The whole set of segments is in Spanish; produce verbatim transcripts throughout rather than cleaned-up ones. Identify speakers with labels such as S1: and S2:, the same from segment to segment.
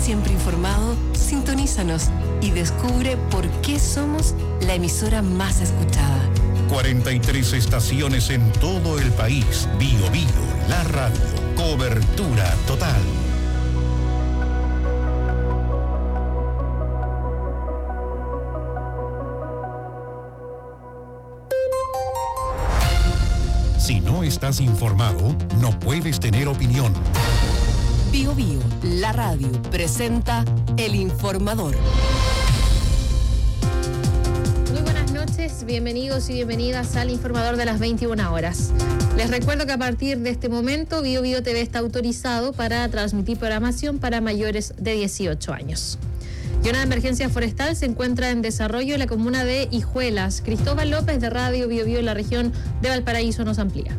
S1: siempre informado, sintonízanos y descubre por qué somos la emisora más escuchada.
S2: cuarenta y tres estaciones en todo el país. Bio Bio, la radio. Cobertura total. Si no estás informado, no puedes tener opinión.
S1: Bio Bio, la radio, presenta El Informador.
S3: Muy buenas noches, bienvenidos y bienvenidas al Informador de las veintiuna horas. Les recuerdo que a partir de este momento, Bio Bio T V está autorizado para transmitir programación para mayores de dieciocho años. Y una emergencia forestal se encuentra en desarrollo en la comuna de Hijuelas. Cristóbal López de Radio Bio Bio en la región de Valparaíso nos amplía.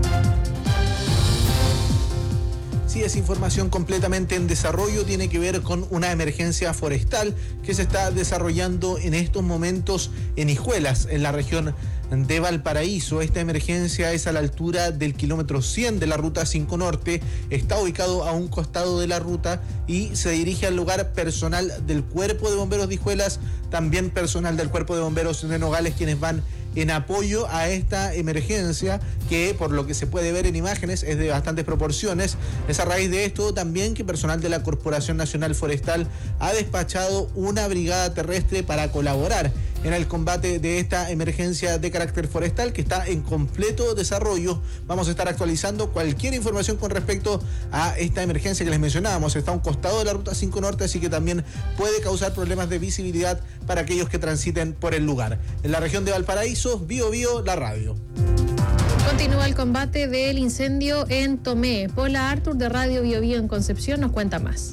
S4: Sí, es información completamente en desarrollo, tiene que ver con una emergencia forestal que se está desarrollando en estos momentos en Hijuelas, en la región de Valparaíso. Esta emergencia es a la altura del kilómetro cien de la ruta cinco Norte, está ubicado a un costado de la ruta y se dirige al lugar personal del Cuerpo de Bomberos de Hijuelas, también personal del Cuerpo de Bomberos de Nogales, quienes van en apoyo a esta emergencia que, por lo que se puede ver en imágenes, es de bastantes proporciones. Es a raíz de esto también que personal de la Corporación Nacional Forestal ha despachado una brigada terrestre para colaborar en el combate de esta emergencia de carácter forestal que está en completo desarrollo. Vamos a estar actualizando cualquier información con respecto a esta emergencia que les mencionábamos. Está a un costado de la ruta cinco Norte, así que también puede causar problemas de visibilidad para aquellos que transiten por el lugar. En la región de Valparaíso, Bio Bio, la radio.
S3: Continúa el combate del incendio en Tomé. Paula Artur de Radio Bio Bio en Concepción nos cuenta más.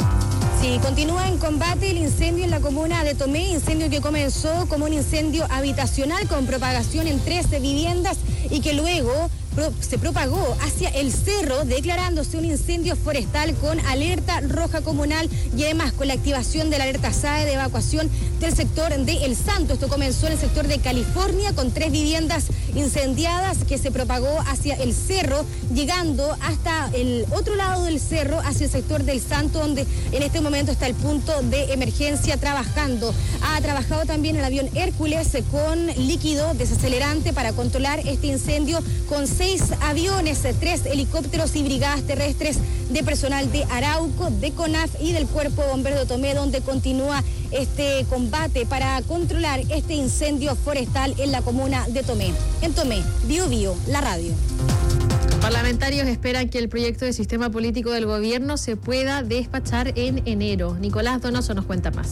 S5: Sí, continúa en combate el incendio en la comuna de Tomé, incendio que comenzó como un incendio habitacional con propagación en trece viviendas y que luego se propagó hacia el cerro, declarándose un incendio forestal con alerta roja comunal y además con la activación de la alerta S A E de evacuación del sector de El Santo. Esto comenzó en el sector de California con tres viviendas incendiadas que se propagó hacia el cerro, llegando hasta el otro lado del cerro, hacia el sector del Santo, donde en este momento está el punto de emergencia trabajando. Ha trabajado también el avión Hércules con líquido desacelerante para controlar este incendio, con seis aviones, tres helicópteros y brigadas terrestres de personal de Arauco, de CONAF y del Cuerpo de Bomberos de Tomé, donde continúa este combate para controlar este incendio forestal en la comuna de Tomé. En Tomé, Bio Bio, la radio.
S3: Parlamentarios esperan que el proyecto de sistema político del gobierno se pueda despachar en enero. Nicolás Donoso nos cuenta más.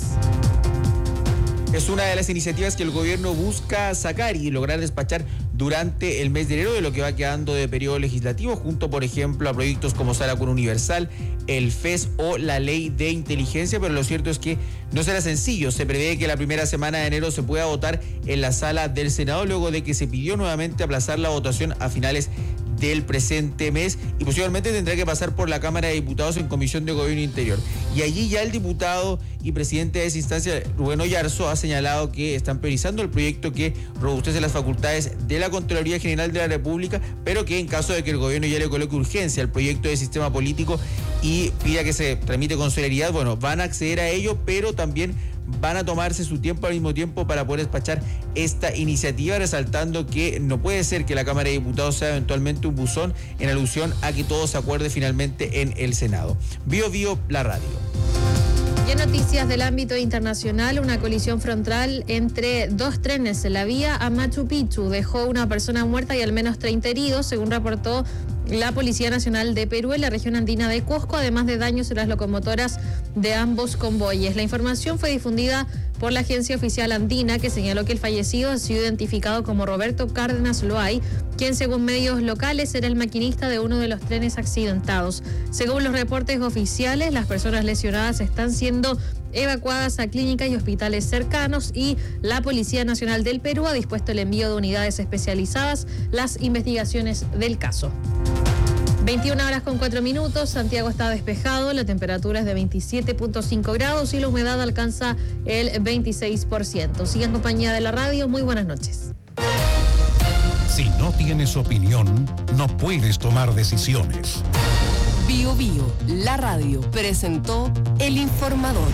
S6: Es una de las iniciativas que el gobierno busca sacar y lograr despachar durante el mes de enero de lo que va quedando de periodo legislativo, junto, por ejemplo, a proyectos como Sala Cuna Universal, el F E S o la Ley de Inteligencia, pero lo cierto es que no será sencillo. Se prevé que la primera semana de enero se pueda votar en la sala del Senado, luego de que se pidió nuevamente aplazar la votación a finales del presente mes y posiblemente tendrá que pasar por la Cámara de Diputados en Comisión de Gobierno Interior. Y allí ya el diputado y presidente de esa instancia, Rubén Oyarzo, ha señalado que están priorizando el proyecto que robustece las facultades de la Contraloría General de la República, pero que en caso de que el gobierno ya le coloque urgencia al proyecto de sistema político y pida que se tramite con celeridad, bueno, van a acceder a ello, pero también van a tomarse su tiempo al mismo tiempo para poder despachar esta iniciativa, resaltando que no puede ser que la Cámara de Diputados sea eventualmente un buzón en alusión a que todo se acuerde finalmente en el Senado. Bio Bio, la radio.
S3: Y en noticias del ámbito internacional, una colisión frontal entre dos trenes en la vía a Machu Picchu dejó una persona muerta y al menos treinta heridos, según reportó la Policía Nacional de Perú en la región andina de Cusco, además de daños en las locomotoras de ambos convoyes. La información fue difundida por la agencia oficial andina, que señaló que el fallecido ha sido identificado como Roberto Cárdenas Loay, quien según medios locales era el maquinista de uno de los trenes accidentados. Según los reportes oficiales, las personas lesionadas están siendo evacuadas a clínicas y hospitales cercanos y la Policía Nacional del Perú ha dispuesto el envío de unidades especializadas, las investigaciones del caso. veintiuna horas con cuatro minutos, Santiago está despejado, la temperatura es de veintisiete punto cinco grados y la humedad alcanza el veintiséis por ciento. Sigue en compañía de la radio, muy buenas noches.
S2: Si no tienes opinión, no puedes tomar decisiones.
S1: Bio Bio, la radio, presentó El Informador.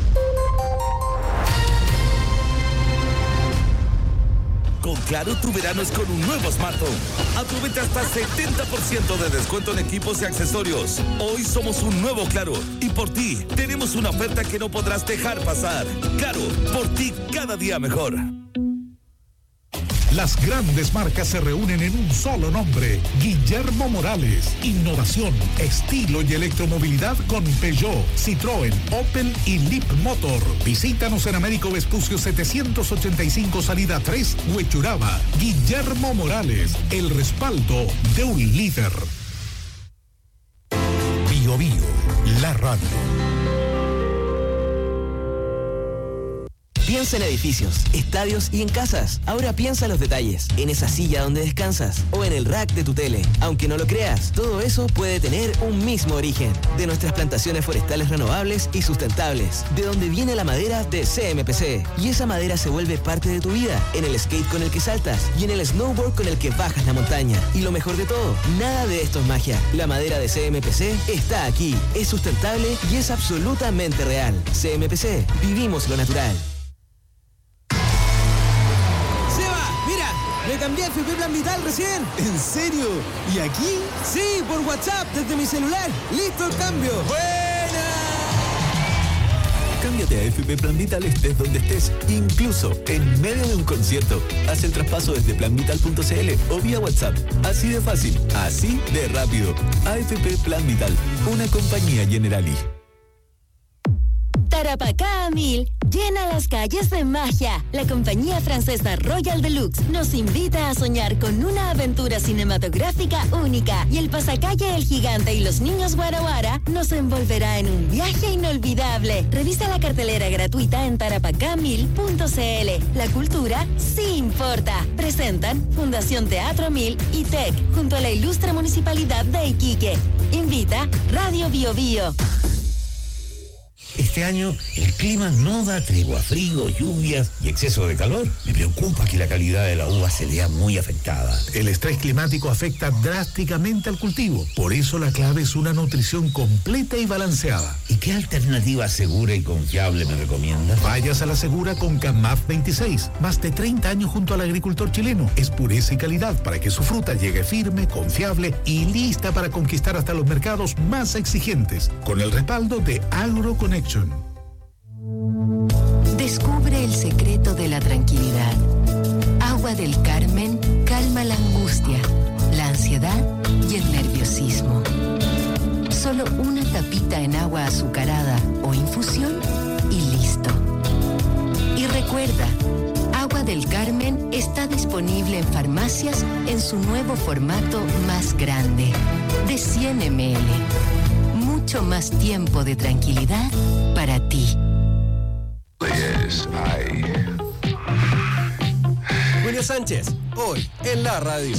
S7: Con Claro, tu verano es con un nuevo smartphone. Aprovecha hasta setenta por ciento de descuento en equipos y accesorios. Hoy somos un nuevo Claro y por ti tenemos una oferta que no podrás dejar pasar. Claro, por ti cada día mejor.
S2: Las grandes marcas se reúnen en un solo nombre. Guillermo Morales. Innovación, estilo y electromovilidad con Peugeot, Citroën, Opel y Leap Motor. Visítanos en Américo Vespucio setecientos ochenta y cinco, salida tres, Huechuraba. Guillermo Morales, el respaldo de un líder. Bio Bio, la radio.
S8: Piensa en edificios, estadios y en casas. Ahora piensa en los detalles, en esa silla donde descansas o en el rack de tu tele. Aunque no lo creas, todo eso puede tener un mismo origen. De nuestras plantaciones forestales renovables y sustentables. De donde viene la madera de C M P C. Y esa madera se vuelve parte de tu vida. En el skate con el que saltas y en el snowboard con el que bajas la montaña. Y lo mejor de todo, nada de esto es magia. La madera de C M P C está aquí. Es sustentable y es absolutamente real. C M P C, vivimos lo natural.
S9: Me cambié a F P Plan Vital recién. ¿En serio? ¿Y aquí? Sí, por WhatsApp, desde mi celular. ¡Listo el cambio! ¡Buena!
S10: Cámbiate a F P Plan Vital estés donde estés, incluso en medio de un concierto. Haz el traspaso desde plan vital punto c l o vía WhatsApp. Así de fácil, así de rápido. A F P Plan Vital, una compañía Generali.
S11: Tarapacá a mil llena las calles de magia. La compañía francesa Royal Deluxe nos invita a soñar con una aventura cinematográfica única y el pasacalle El Gigante y los Niños Guara Guara nos envolverá en un viaje inolvidable. Revisa la cartelera gratuita en tarapacá mil punto c l. La cultura sí importa. Presentan Fundación Teatro Mil y T E C junto a la ilustre Municipalidad de Iquique. Invita Radio Bio Bio.
S12: Este año el clima no da tregua, frío, lluvias y exceso de calor. Me preocupa que la calidad de la uva se vea muy afectada.
S2: El estrés climático afecta drásticamente al cultivo. Por eso la clave es una nutrición completa y balanceada.
S12: ¿Y qué alternativa segura y confiable me recomiendas?
S2: Vayas a la segura con Camaf veintiséis. Más de treinta años junto al agricultor chileno. Es pureza y calidad para que su fruta llegue firme, confiable y lista para conquistar hasta los mercados más exigentes. Con el respaldo de AgroConnection.
S1: Descubre el secreto de la tranquilidad. Agua del Carmen calma la angustia, la ansiedad y el nerviosismo. Solo una tapita en agua azucarada o infusión y listo. Y recuerda, Agua del Carmen está disponible en farmacias en su nuevo formato más grande, de cien mililitros. Mucho más tiempo de tranquilidad para ti.
S13: Yes, I...
S9: Julio Sánchez, hoy en la radio.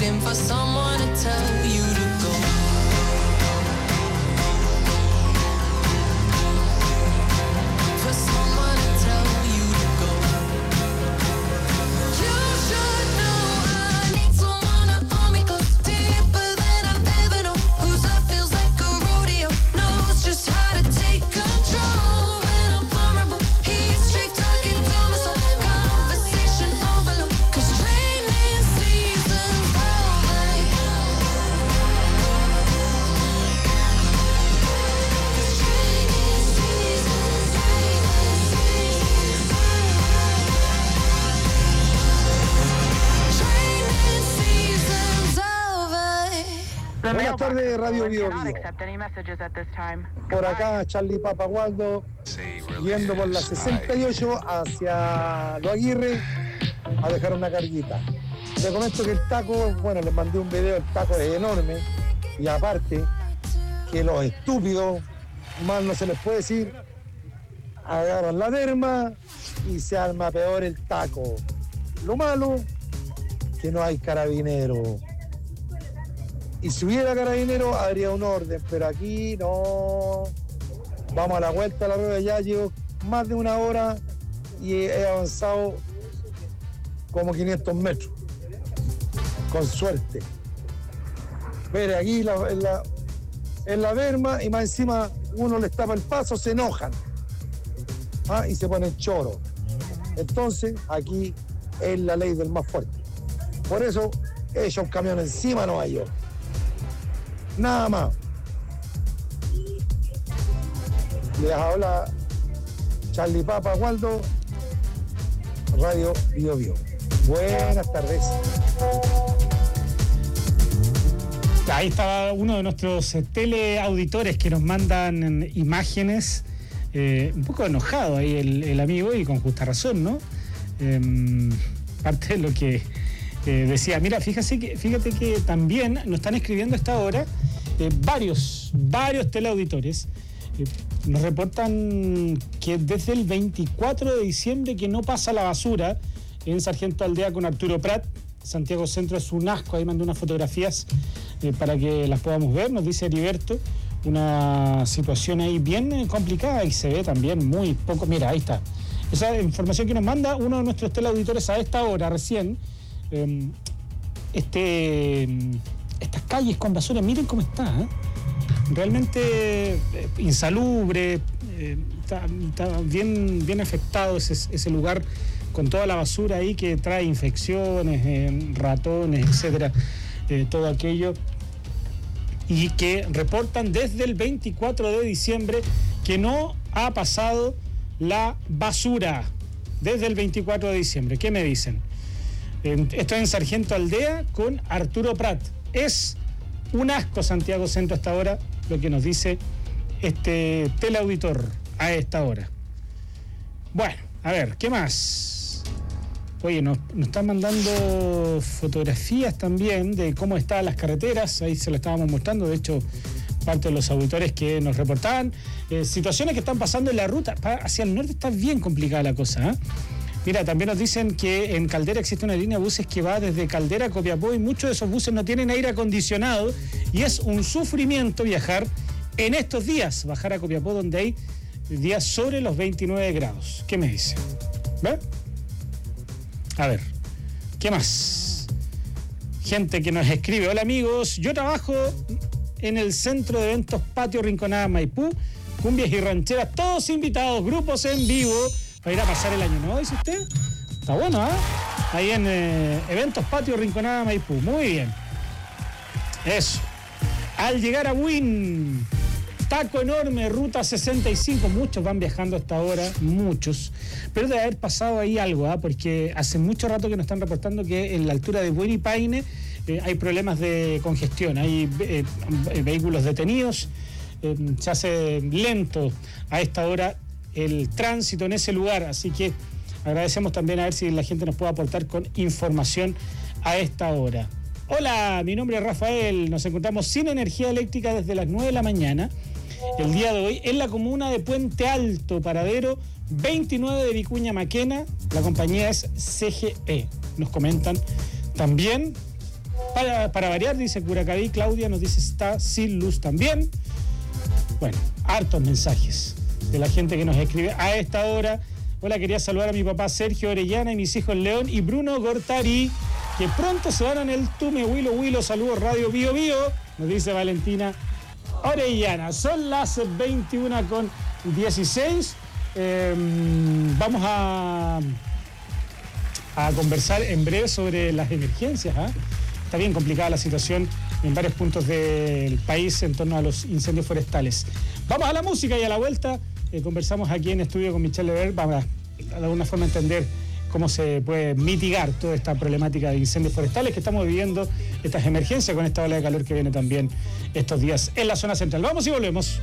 S14: waiting for someone to tell you to go. For someone to tell you to go. You should know I need someone to hold me close, deeper than I've ever known. Whose love feels like a rodeo, knows just how to take control. When I'm vulnerable, he's straight talking to me, so conversation overload. Cause training season's over. Cause training season's Training season's over.
S15: Buenas tardes, Radio Bio Bio. Por acá, Charlie Papa Waldo, yendo por la sesenta y ocho hacia Lo Aguirre a dejar una carguita. Les comento que el taco, bueno, les mandé un video, el taco es enorme, y aparte, que los estúpidos, más no se les puede decir, agarran la derma y se arma peor el taco. Lo malo, que no hay carabinero. Y si hubiera carabinero, habría un orden, pero aquí no. Vamos a la vuelta a la rueda, ya llevo más de una hora y he avanzado como quinientos metros. Con suerte. Mire, aquí la, en, la, en la berma, y más encima uno les tapa el paso, se enojan. ¿Ah? Y se ponen choro. Entonces, aquí es la ley del más fuerte. Por eso, he hecho un camión encima, no hay yo. Nada más. Les habla Charlie Papa Waldo, Radio Bio Bio. Buenas tardes.
S16: Ahí estaba uno de nuestros eh, teleauditores que nos mandan imágenes, eh, un poco enojado ahí el, el amigo, y con justa razón, ¿no? Eh, parte de lo que eh, decía, mira, fíjate que, fíjate que también nos están escribiendo a esta hora eh, varios, varios teleauditores. Eh, nos reportan que desde el veinticuatro de diciembre que no pasa la basura en Sargento Aldea con Arturo Prat. Santiago Centro es un asco, ahí mandé unas fotografías eh, para que las podamos ver, nos dice Heriberto, una situación ahí bien eh, complicada, y se ve también muy poco, mira, ahí está, esa información que nos manda uno de nuestros teleauditores a esta hora recién, eh, este, estas calles con basura, miren cómo está, ¿eh? Realmente eh, insalubre, eh, está, está bien, bien afectado ese, ese lugar, con toda la basura ahí que trae infecciones, eh, ratones, etcétera, eh, todo aquello, y que reportan desde el veinticuatro de diciembre que no ha pasado la basura, desde el veinticuatro de diciembre. ¿Qué me dicen? Eh, estoy en Sargento Aldea con Arturo Prat. Es un asco Santiago Centro hasta ahora, lo que nos dice este teleauditor a esta hora. Bueno, a ver, ¿qué más? Oye, nos, nos están mandando fotografías también de cómo están las carreteras, ahí se lo estábamos mostrando, de hecho, parte de los auditores que nos reportaban. Eh, situaciones que están pasando en la ruta, hacia el norte está bien complicada la cosa, ¿eh? Mira, también nos dicen que en Caldera existe una línea de buses que va desde Caldera a Copiapó, y muchos de esos buses no tienen aire acondicionado, y es un sufrimiento viajar en estos días, bajar a Copiapó donde hay días sobre los veintinueve grados. ¿Qué me dice? ¿Ve? A ver, ¿qué más? Gente que nos escribe, hola amigos, yo trabajo en el Centro de Eventos Patio Rinconada Maipú, cumbias y rancheras, todos invitados, grupos en vivo, para ir a pasar el año nuevo, dice usted. Está bueno, ¿ah? ¿eh? Ahí en eh, Eventos Patio Rinconada Maipú, muy bien. Eso. Al llegar a Win, taco enorme, ruta sesenta y cinco, muchos van viajando hasta ahora, muchos, pero debe haber pasado ahí algo, ¿eh? Porque hace mucho rato que nos están reportando que en la altura de Buen y Paine eh, hay problemas de congestión, hay eh, vehículos detenidos, eh, se hace lento a esta hora el tránsito en ese lugar, así que agradecemos también a ver si la gente nos puede aportar con información a esta hora. Hola, mi nombre es Rafael, nos encontramos sin energía eléctrica desde las nueve de la mañana el día de hoy en la comuna de Puente Alto, paradero veintinueve de Vicuña Maquena, la compañía es C G E, nos comentan también Para, para variar, dice Curacaví, Claudia nos dice está sin luz también. Bueno, hartos mensajes de la gente que nos escribe a esta hora. Hola, quería saludar a mi papá Sergio Orellana y mis hijos León y Bruno Gortari, que pronto se van en el Tume Huilo Huilo. Saludos, Radio Bio Bio, nos dice Valentina Orellana. Son las veintiuna con dieciséis. Eh, vamos a, a conversar en breve sobre las emergencias. ¿eh? Está bien complicada la situación en varios puntos del país en torno a los incendios forestales. Vamos a la música y a la vuelta eh, conversamos aquí en estudio con Michelle Lever para de alguna forma entender cómo se puede mitigar toda esta problemática de incendios forestales que estamos viviendo, estas emergencias con esta ola de calor que viene también estos días en la zona central. Vamos y volvemos.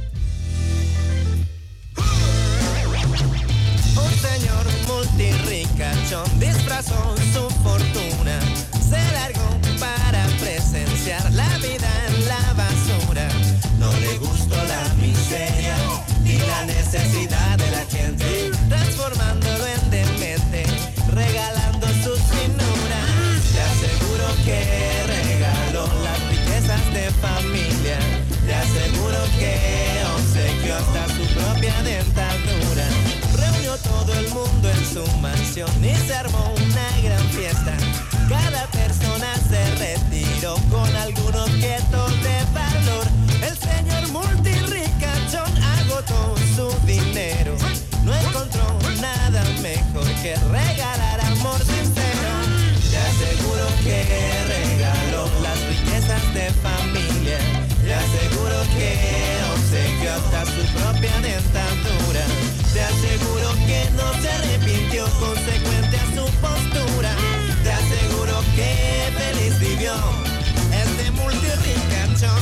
S17: Un señor multirricachón disfrazó su fortuna, se largó para presenciar la vida en la basura. No le gustó la miseria ni la necesidad de la gente, transformándolo en demente, regalando sus finuras. Te aseguro que regaló las riquezas de familia, te aseguro que obsequió hasta su propia dentadura. Reunió todo el mundo en su mansión y se armó una gran fiesta. Cada persona se retiró con algún objeto de valor. El señor multirricachón agotó su dinero, no encontró nada mejor que regalar amor sincero. Te aseguro que regaló las riquezas de familia, te aseguro que obsequió hasta su propia dentadura. Te aseguro que no se arrepintió, consecuente a su postura. Te aseguro que feliz vivió este multirricachón.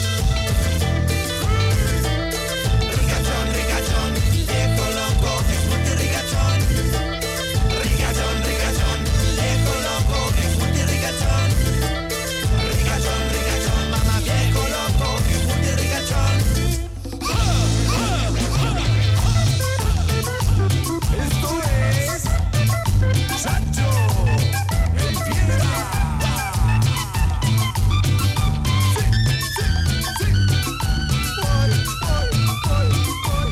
S17: Ricachón, ricachón, viejo loco, es multirricachón. Ricachón, ricachón, viejo loco, es multirricachón. Ricachón, ricachón, mamá, viejo loco, es multirricachón. Esto es Sancho, el Piedra. Sí, sí, sí. Voy, voy, voy, voy.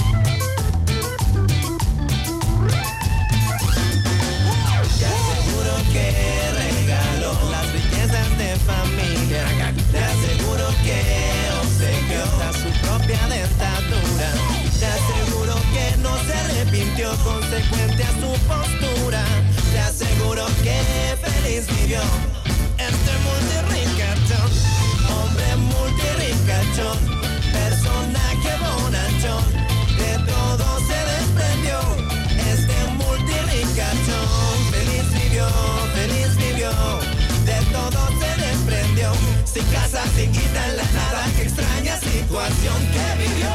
S17: Te aseguro que regaló las riquezas de familia, te aseguro que obsequió hasta su propia dentadura. Te aseguro que no se arrepintió, consecuente a su postura. Te aseguro que feliz vivió este multirricachón. Hombre multirricachón, personaje bonachón, de todo se desprendió este multirricachón. Feliz vivió, feliz vivió, de todo se desprendió. Sin casa, sin guita en la nada, qué extraña situación que vivió.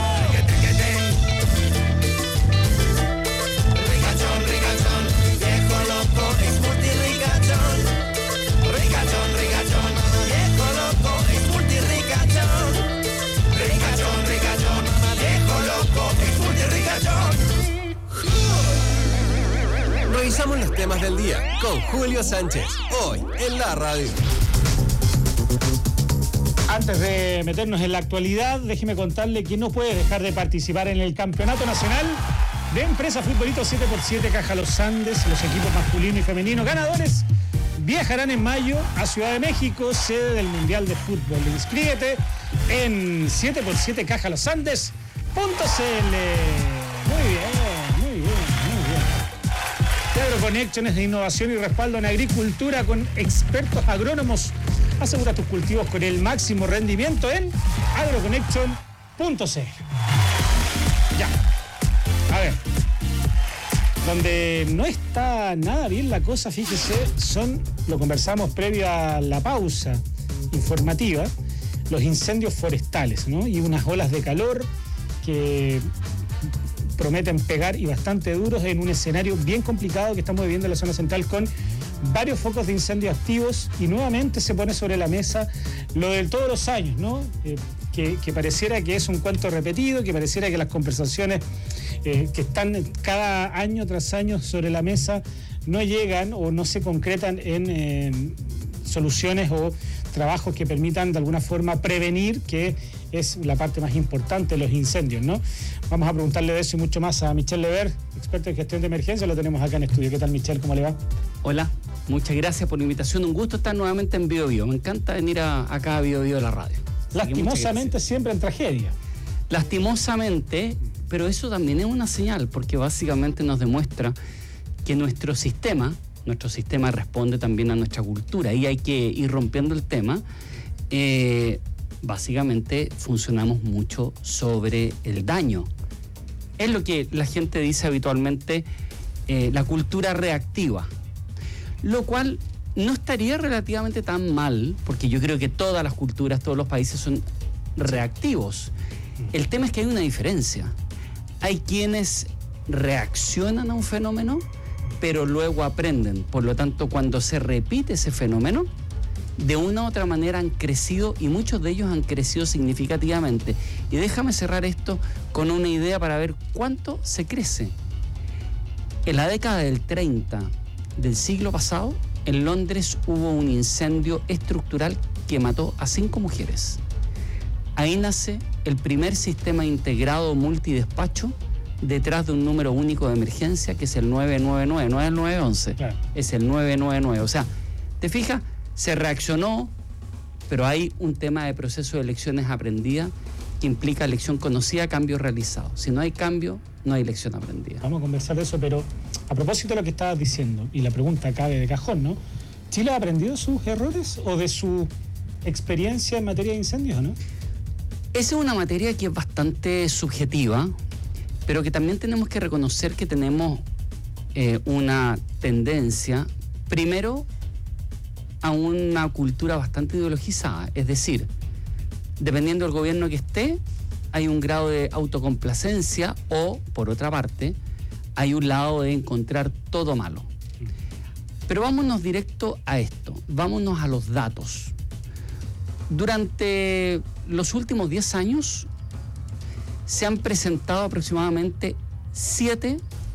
S17: Ricachón, ricachón, viejo loco, es multirricachón. Ricachón, ricachón, viejo loco, es multirricachón. Ricachón, ricachón, viejo loco, es multirricachón.
S18: Revisamos los temas del día con Julio Sánchez, hoy en la radio.
S16: Antes de meternos en la actualidad, déjeme contarle que no puede dejar de participar en el Campeonato Nacional de Empresa Futbolito siete por siete Caja Los Andes. Los equipos masculino y femenino ganadores viajarán en mayo a Ciudad de México, sede del Mundial de Fútbol. Inscríbete en siete por siete caja los andes punto c l. Muy bien, muy bien, muy bien. AgroConnections de innovación y respaldo en agricultura con expertos agrónomos. Asegura tus cultivos con el máximo rendimiento en agroconnection punto c l. Ya. A ver. Donde no está nada bien la cosa, fíjese, son, lo conversamos previo a la pausa informativa, los incendios forestales, ¿no? Y unas olas de calor que prometen pegar y bastante duros en un escenario bien complicado que estamos viviendo en la zona central con varios focos de incendio activos, y nuevamente se pone sobre la mesa lo de todos los años, ¿no? Eh, que, que pareciera que es un cuento repetido, que pareciera que las conversaciones eh, que están cada año tras año sobre la mesa no llegan o no se concretan en eh, soluciones o trabajos que permitan de alguna forma prevenir, que es la parte más importante de los incendios, ¿no? Vamos a preguntarle de eso y mucho más a Michel Lever, experto en gestión de emergencia, lo tenemos acá en estudio. ¿Qué tal, Michel? ¿Cómo le va?
S19: Hola, muchas gracias por la invitación, un gusto estar nuevamente en Bio Bio, me encanta venir a, acá a Bio Bio de la radio.
S16: Lastimosamente siempre en tragedia.
S19: Lastimosamente, pero eso también es una señal, porque básicamente nos demuestra que nuestro sistema, nuestro sistema responde también a nuestra cultura y hay que ir rompiendo el tema. Eh, básicamente funcionamos mucho sobre el daño. Es lo que la gente dice habitualmente, eh, la cultura reactiva, lo cual no estaría relativamente tan mal, porque yo creo que todas las culturas, todos los países son reactivos. El tema es que hay una diferencia. Hay quienes reaccionan a un fenómeno, pero luego aprenden. Por lo tanto, cuando se repite ese fenómeno, de una u otra manera han crecido y muchos de ellos han crecido significativamente. Y déjame cerrar esto con una idea para ver cuánto se crece. En la década del treinta del siglo pasado, en Londres hubo un incendio estructural que mató a cinco mujeres. Ahí nace el primer sistema integrado multidespacho detrás de un número único de emergencia, que es el nueve nueve nueve, no es el nueve once, claro. Es el nueve nueve nueve. O sea, ¿te fijas? Se reaccionó, pero hay un tema de proceso de lecciones aprendidas que implica lección conocida, cambio realizado. Si no hay cambio, no hay lección aprendida.
S16: Vamos a conversar de eso, pero a propósito de lo que estabas diciendo, y la pregunta cabe de cajón, ¿no? ¿Chile ha aprendido sus errores o de su experiencia en materia de incendios, no?
S19: Esa es una materia que es bastante subjetiva, pero que también tenemos que reconocer que tenemos eh, una tendencia, primero, a una cultura bastante ideologizada. Es decir, dependiendo del gobierno que esté, hay un grado de autocomplacencia o, por otra parte, hay un lado de encontrar todo malo. Pero vámonos directo a esto, vámonos a los datos. Durante los últimos diez años se han presentado aproximadamente siete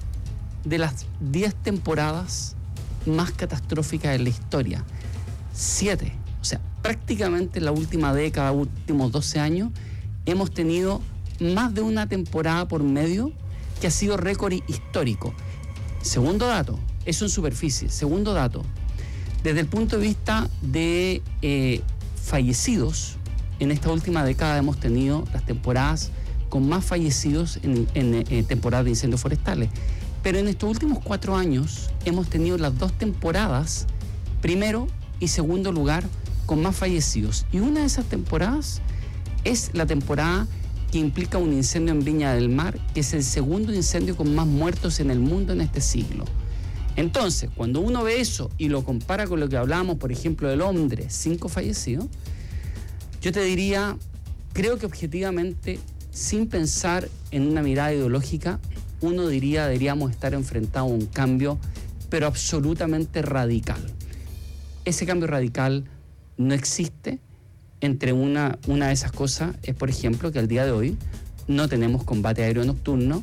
S19: de las diez temporadas más catastróficas en la historia. Siete. O sea, prácticamente en la última década, últimos doce años, hemos tenido más de una temporada por medio que ha sido récord histórico. Segundo dato, eso en superficie. Segundo dato, desde el punto de vista de eh, fallecidos, en esta última década hemos tenido las temporadas con más fallecidos en, en, en temporadas de incendios forestales. Pero en estos últimos cuatro años hemos tenido las dos temporadas, primero y segundo lugar, con más fallecidos. Y una de esas temporadas es la temporada que implica un incendio en Viña del Mar, que es el segundo incendio con más muertos en el mundo en este siglo. Entonces, cuando uno ve eso y lo compara con lo que hablábamos, por ejemplo, de Londres, cinco fallecidos, yo te diría, creo que objetivamente, sin pensar en una mirada ideológica, uno diría deberíamos estar enfrentados a un cambio, pero absolutamente radical. Ese cambio radical no existe. Entre una, una de esas cosas es, por ejemplo, que al día de hoy no tenemos combate aéreo nocturno,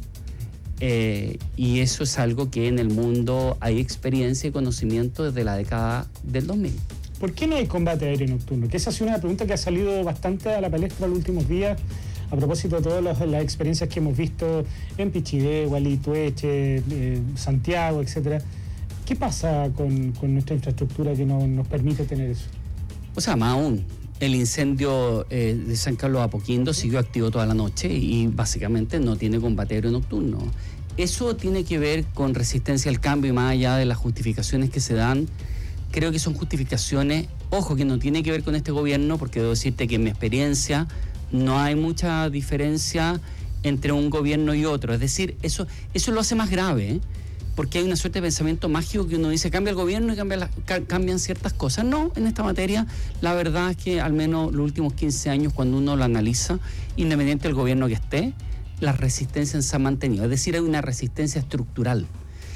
S19: eh, y eso es algo que en el mundo hay experiencia y conocimiento desde la década del dos mil.
S16: ¿Por qué no hay combate aéreo nocturno? Que esa ha sido una pregunta que ha salido bastante a la palestra en los últimos días, a propósito de todas las, las experiencias que hemos visto en Pichidé, Gualitueche, eh, Santiago, etcétera. ¿Qué pasa con, con nuestra infraestructura que no nos permite tener eso?
S19: O sea, más aún, el incendio eh, de San Carlos de Apoquindo siguió activo toda la noche y básicamente no tiene combate aéreo nocturno. Eso tiene que ver con resistencia al cambio y más allá de las justificaciones que se dan, creo que son justificaciones, ojo, que no tiene que ver con este gobierno, porque debo decirte que en mi experiencia no hay mucha diferencia entre un gobierno y otro. Es decir, eso, eso lo hace más grave, ¿eh? Porque hay una suerte de pensamiento mágico que uno dice, cambia el gobierno y cambia la, ca, cambian ciertas cosas. No, en esta materia, la verdad es que al menos los últimos quince años, cuando uno lo analiza, independiente del gobierno que esté, las resistencias se han mantenido. Es decir, hay una resistencia estructural.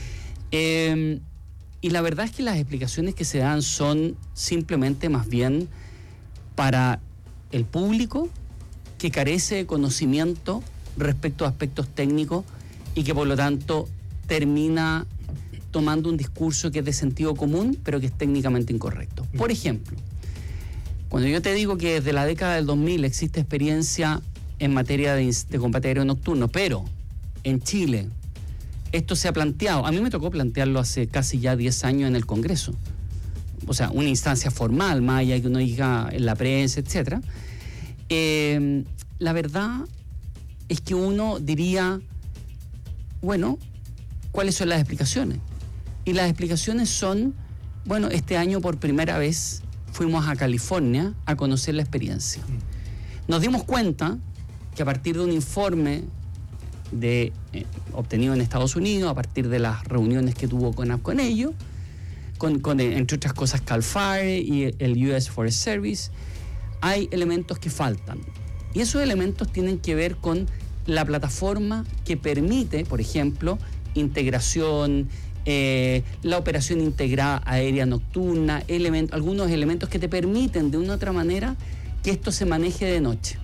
S19: Eh, y la verdad es que las explicaciones que se dan son simplemente más bien para el público que carece de conocimiento respecto a aspectos técnicos y que por lo tanto termina tomando un discurso que es de sentido común, pero que es técnicamente incorrecto. Por ejemplo, cuando yo te digo que desde la década del dos mil existe experiencia en materia de, de combate aéreo nocturno, pero en Chile esto se ha planteado, a mí me tocó plantearlo hace casi ya diez años en el Congreso, o sea, una instancia formal, más allá que uno diga en la prensa, etcétera. Eh, la verdad es que uno diría, bueno, ¿cuáles son las explicaciones? Y las explicaciones son, bueno, este año por primera vez fuimos a California a conocer la experiencia. Nos dimos cuenta que a partir de un informe de, eh, obtenido en Estados Unidos, a partir de las reuniones que tuvo CONAF con ellos, con, con, entre otras cosas Cal Fire y el U S Forest Service, hay elementos que faltan. Y esos elementos tienen que ver con la plataforma que permite, por ejemplo, integración, eh, la operación integrada aérea nocturna, element, algunos elementos que te permiten de una u otra manera que esto se maneje de noche.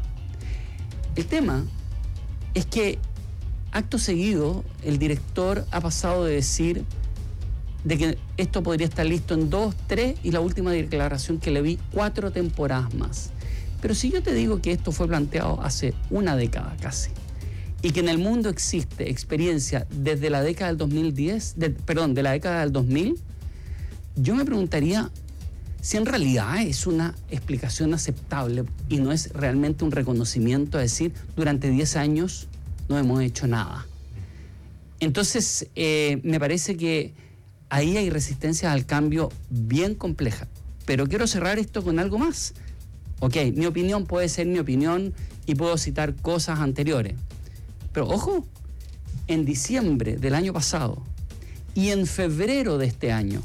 S19: El tema es que acto seguido el director ha pasado de decir de que esto podría estar listo en dos, tres y la última declaración que le vi, cuatro temporadas más. Pero si yo te digo que esto fue planteado hace una década casi y que en el mundo existe experiencia desde la década del dos mil diez, de, perdón, de la década del dos mil, yo me preguntaría si en realidad es una explicación aceptable y no es realmente un reconocimiento a decir durante diez años no hemos hecho nada. Entonces, eh, me parece que ahí hay resistencia al cambio bien compleja. Pero quiero cerrar esto con algo más. Ok, mi opinión puede ser mi opinión y puedo citar cosas anteriores. Pero ojo, en diciembre del año pasado y en febrero de este año,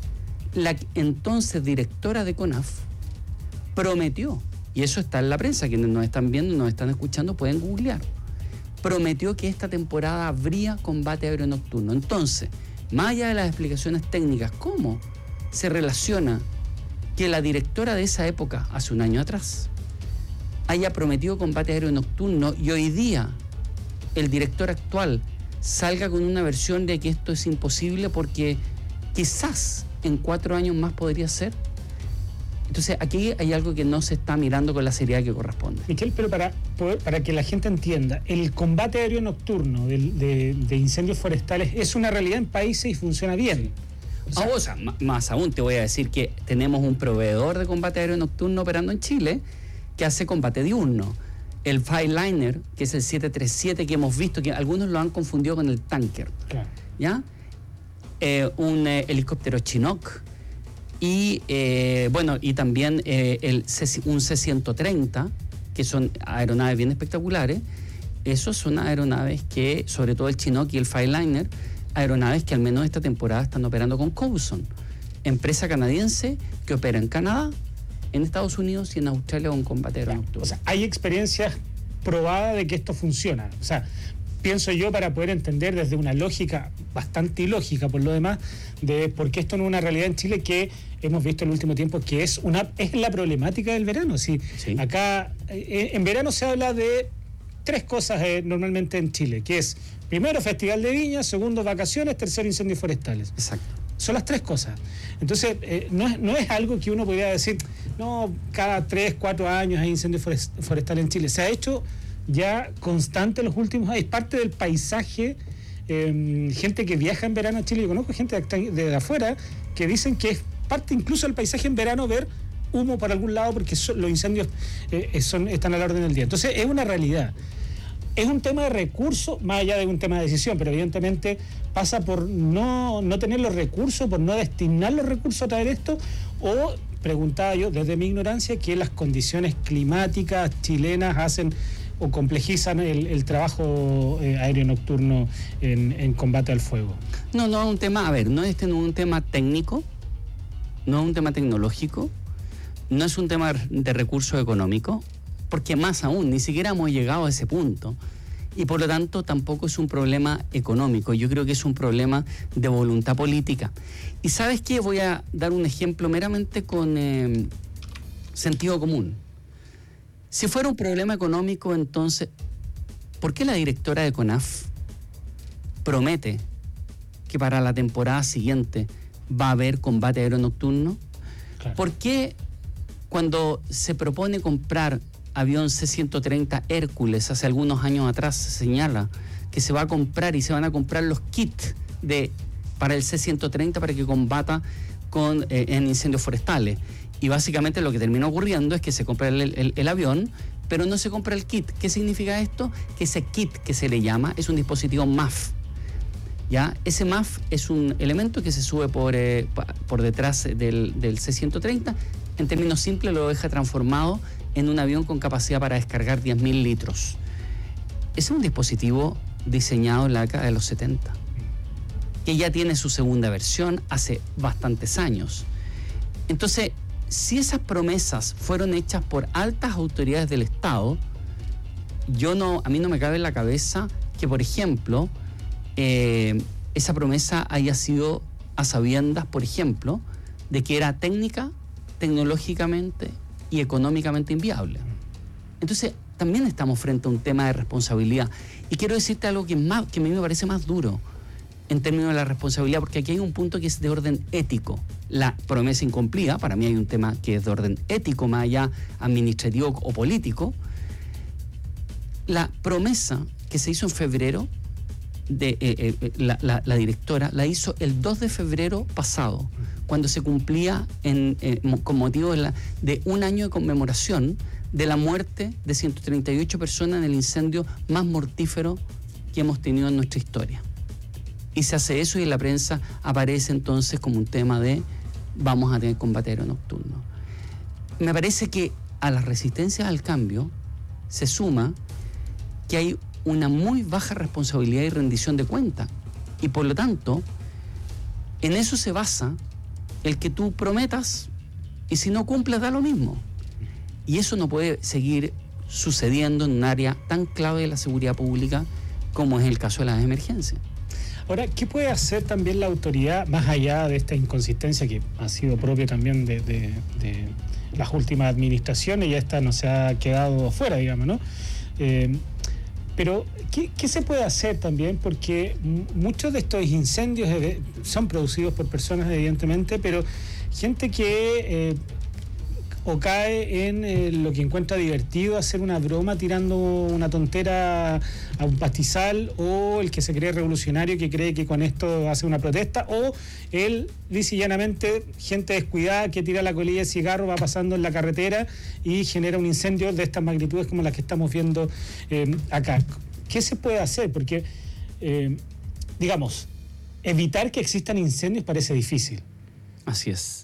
S19: la entonces directora de CONAF prometió, y eso está en la prensa, quienes nos están viendo, nos están escuchando, pueden googlear, prometió que esta temporada habría combate aéreo nocturno. Entonces, más allá de las explicaciones técnicas, ¿cómo se relaciona que la directora de esa época, hace un año atrás, haya prometido combate aéreo nocturno y hoy día el director actual salga con una versión de que esto es imposible porque quizás en cuatro años más podría ser? Entonces, aquí hay algo que no se está mirando con la seriedad que corresponde.
S16: Michel, pero para, poder, para que la gente entienda, el combate aéreo nocturno de, de, de incendios forestales es una realidad en países y funciona bien.
S19: O sea, o sea, más aún te voy a decir que tenemos un proveedor de combate aéreo nocturno operando en Chile que hace combate diurno. El Fireliner, que es el siete treinta y siete que hemos visto, que algunos lo han confundido con el tanker. Claro. ¿Ya? Eh, un eh, helicóptero Chinook y, eh, bueno, y también eh, el C, un C ciento treinta, que son aeronaves bien espectaculares. Esos son aeronaves que, sobre todo el Chinook y el Fireliner, aeronaves que al menos esta temporada están operando con Coulson, empresa canadiense que opera en Canadá, en Estados Unidos y en Australia con combate aéreo nocturno.
S16: O sea, hay experiencias probadas de que esto funciona. O sea, pienso yo, para poder entender desde una lógica bastante ilógica por lo demás, de por qué esto no es una realidad en Chile que hemos visto en el último tiempo, que es una es la problemática del verano. Sí, sí. Acá eh, en verano se habla de tres cosas eh, normalmente en Chile, que es primero Festival de Viña, segundo vacaciones, tercero incendios forestales.
S19: Exacto.
S16: Son las tres cosas. Entonces, eh, no, es, no es algo que uno podría decir, no, cada tres, cuatro años hay incendios forestales en Chile. Se ha hecho ya constante en los últimos años. Es parte del paisaje. Eh, gente que viaja en verano a Chile, yo conozco gente de, de afuera que dicen que es parte incluso del paisaje en verano ver humo por algún lado porque son, los incendios eh, son, están a la orden del día. Entonces, es una realidad. Es un tema de recursos, más allá de un tema de decisión, pero evidentemente pasa por no, no tener los recursos, por no destinar los recursos a traer esto, o, preguntaba yo desde mi ignorancia, que las condiciones climáticas chilenas hacen o complejizan el, el trabajo eh, aéreo nocturno en, en combate al fuego.
S19: No, no es un tema, a ver, no es un tema técnico, no es un tema tecnológico, no es un tema de recursos económicos, porque más aún, ni siquiera hemos llegado a ese punto. Y por lo tanto tampoco es un problema económico, yo creo que es un problema de voluntad política. Y ¿sabes qué? Voy a dar un ejemplo meramente con eh, sentido común. Si fuera un problema económico, entonces, ¿por qué la directora de CONAF promete que para la temporada siguiente va a haber combate aéreo nocturno?
S16: Claro.
S19: ¿Por qué cuando se propone comprar avión C ciento treinta Hércules, hace algunos años atrás se señala que se va a comprar y se van a comprar los kits de, para el C ciento treinta para que combata con, eh, en incendios forestales? Y básicamente lo que terminó ocurriendo es que se compra el, el, el avión, pero no se compra el kit. ¿Qué significa esto? Que ese kit que se le llama es un dispositivo M A F. ¿Ya? Ese M A F es un elemento que se sube por, eh, por detrás del, del C ciento treinta. En términos simples lo deja transformado en un avión con capacidad para descargar diez mil litros. Ese es un dispositivo diseñado en la década de los setenta, que ya tiene su segunda versión hace bastantes años. Entonces, si esas promesas fueron hechas por altas autoridades del Estado, yo no, a mí no me cabe en la cabeza que, por ejemplo, eh, esa promesa haya sido a sabiendas, por ejemplo, de que era técnica, tecnológicamente y económicamente inviable. Entonces, también estamos frente a un tema de responsabilidad. Y quiero decirte algo que, es más, que a mí me parece más duro en términos de la responsabilidad, porque aquí hay un punto que es de orden ético. La promesa incumplida, para mí hay un tema que es de orden ético, más allá administrativo o político. La promesa que se hizo en febrero, de, eh, eh, la, la, la directora la hizo el dos de febrero pasado, cuando se cumplía en, eh, con motivo de, la, de un año de conmemoración de la muerte de ciento treinta y ocho personas en el incendio más mortífero que hemos tenido en nuestra historia. Y se hace eso y en la prensa aparece entonces como un tema de vamos a tener combate aéreo nocturno. Me parece que a las resistencias al cambio se suma que hay una muy baja responsabilidad y rendición de cuentas. Y por lo tanto, en eso se basa el que tú prometas y si no cumples da lo mismo. Y eso no puede seguir sucediendo en un área tan clave de la seguridad pública como es el caso de las emergencias.
S16: Ahora, ¿qué puede hacer también la autoridad, más allá de esta inconsistencia que ha sido propia también de, de, de las últimas administraciones, y esta no se ha quedado fuera, digamos, ¿no? Eh, pero, ¿qué, ¿qué se puede hacer también? Porque muchos de estos incendios eh, son producidos por personas, evidentemente, pero gente que eh, o cae en eh, lo que encuentra divertido, hacer una broma tirando una tontera a un pastizal, o el que se cree revolucionario que cree que con esto hace una protesta, o el lisa y llanamente gente descuidada que tira la colilla de cigarro, va pasando en la carretera y genera un incendio de estas magnitudes como las que estamos viendo eh, acá. ¿Qué se puede hacer? Porque, eh, digamos, evitar que existan incendios parece difícil.
S19: Así es.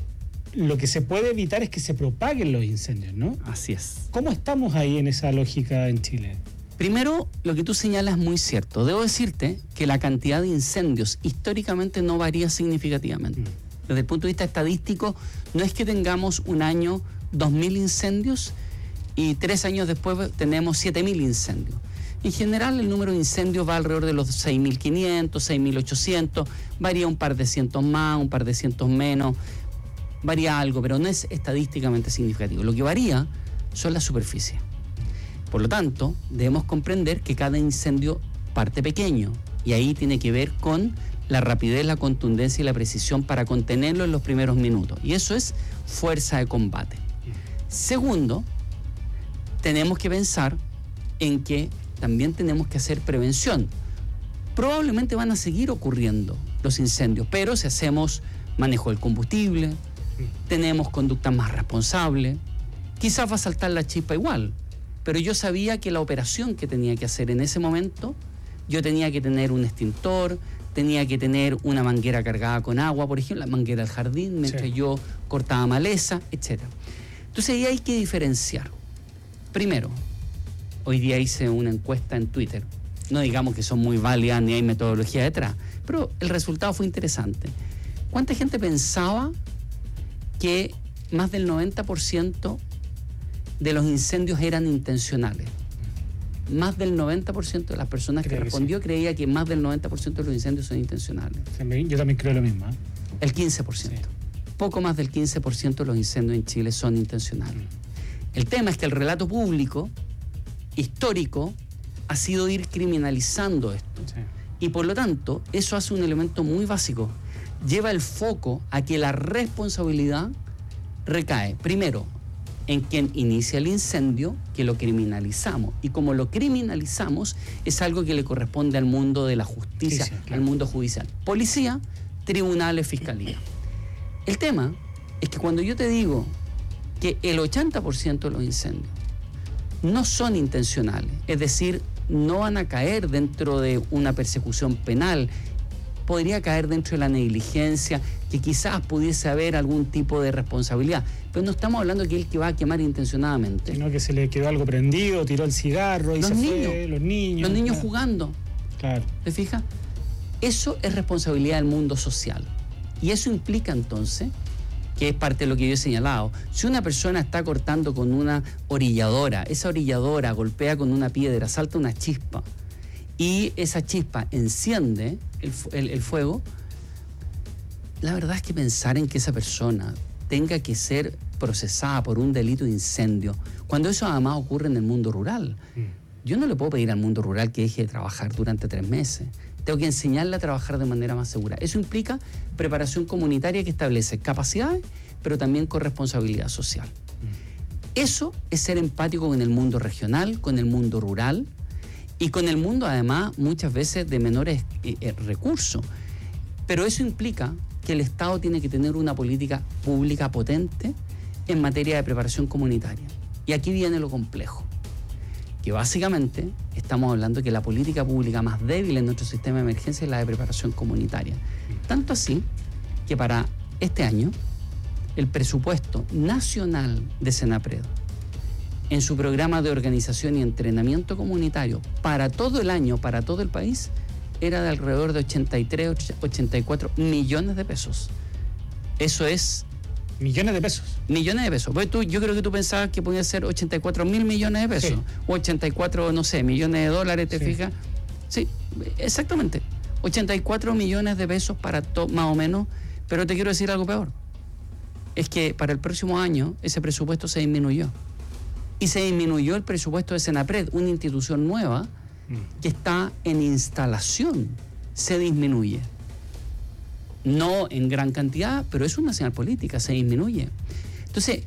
S16: Lo que se puede evitar es que se propaguen los incendios, ¿no?
S19: Así es.
S16: ¿Cómo estamos ahí en esa lógica en Chile?
S19: Primero, lo que tú señalas es muy cierto. Debo decirte que la cantidad de incendios históricamente no varía significativamente. Mm. Desde el punto de vista estadístico, no es que tengamos un año dos mil incendios y tres años después tenemos siete mil incendios. En general, el número de incendios va alrededor de los seis mil quinientos, seis mil ochocientos, varía un par de cientos más, un par de cientos menos, varía algo, pero no es estadísticamente significativo. Lo que varía son las superficies. Por lo tanto, debemos comprender que cada incendio parte pequeño, y ahí tiene que ver con la rapidez, la contundencia y la precisión para contenerlo en los primeros minutos. Y eso es fuerza de combate. Segundo, tenemos que pensar en que también tenemos que hacer prevención. Probablemente van a seguir ocurriendo los incendios, pero si hacemos manejo del combustible, tenemos conductas más responsables, quizás va a saltar la chispa igual, pero yo sabía que la operación que tenía que hacer en ese momento, yo tenía que tener un extintor, tenía que tener una manguera cargada con agua, por ejemplo, la manguera del jardín, mientras sí. yo cortaba maleza, etcétera. Entonces ahí hay que diferenciar. Primero, hoy día hice una encuesta en Twitter, no digamos que son muy válidas ni hay metodología detrás, pero el resultado fue interesante. ¿Cuánta gente pensaba que más del noventa por ciento de los incendios eran intencionales? Más del noventa por ciento de las personas Creo que respondió que sí. creía que más del noventa por ciento de los incendios son intencionales.
S16: Yo también creo lo mismo. ¿eh?
S19: El quince por ciento. Sí. Poco más del quince por ciento de los incendios en Chile son intencionales. Mm. El tema es que el relato público, histórico, ha sido ir criminalizando esto. Sí. Y por lo tanto, eso hace un elemento muy básico. Lleva el foco a que la responsabilidad recae, primero, en quien inicia el incendio, que lo criminalizamos. Y como lo criminalizamos, es algo que le corresponde al mundo de la justicia, sí, sí, claro. al mundo judicial. Policía, tribunales, fiscalía. El tema es que cuando yo te digo que el ochenta por ciento de los incendios no son intencionales, es decir, no van a caer dentro de una persecución penal, podría caer dentro de la negligencia, que quizás pudiese haber algún tipo de responsabilidad, pero no estamos hablando de que el que va a quemar intencionadamente.
S16: Sino que se le quedó algo prendido, tiró el cigarro y
S19: los
S16: se
S19: niños,
S16: fue, los niños.
S19: Los niños
S16: claro.
S19: jugando.
S16: Claro.
S19: ¿Te fijas? Eso es responsabilidad del mundo social. Y eso implica entonces, que es parte de lo que yo he señalado, si una persona está cortando con una orilladora, esa orilladora golpea con una piedra, salta una chispa, y esa chispa enciende el, el, el fuego, la verdad es que pensar en que esa persona tenga que ser procesada por un delito de incendio, cuando eso además ocurre en el mundo rural. Mm. Yo no le puedo pedir al mundo rural que deje de trabajar durante tres meses. Tengo que enseñarle a trabajar de manera más segura. Eso implica preparación comunitaria que establece capacidades, pero también corresponsabilidad social. Mm. Eso es ser empático con el mundo regional, con el mundo rural, y con el mundo, además, muchas veces de menores eh, eh, recursos. Pero eso implica que el Estado tiene que tener una política pública potente en materia de preparación comunitaria. Y aquí viene lo complejo, que básicamente estamos hablando que la política pública más débil en nuestro sistema de emergencia es la de preparación comunitaria. Tanto así que para este año, el presupuesto nacional de Senapred, en su programa de organización y entrenamiento comunitario para todo el año, para todo el país, era de alrededor de ochenta y tres, ochenta y cuatro millones de pesos. Eso es...
S16: ¿Millones de pesos?
S19: Millones de pesos. Pues tú, yo creo que tú pensabas que podía ser ochenta y cuatro mil millones de pesos. Sí. O ochenta y cuatro, no sé, millones de dólares, ¿te sí. fijas? Sí, exactamente. ochenta y cuatro millones de pesos para todo, más o menos. Pero te quiero decir algo peor. Es que para el próximo año ese presupuesto se disminuyó. Y se disminuyó el presupuesto de Senapred, una institución nueva que está en instalación. Se disminuye. No en gran cantidad, pero es una señal política, se disminuye. Entonces,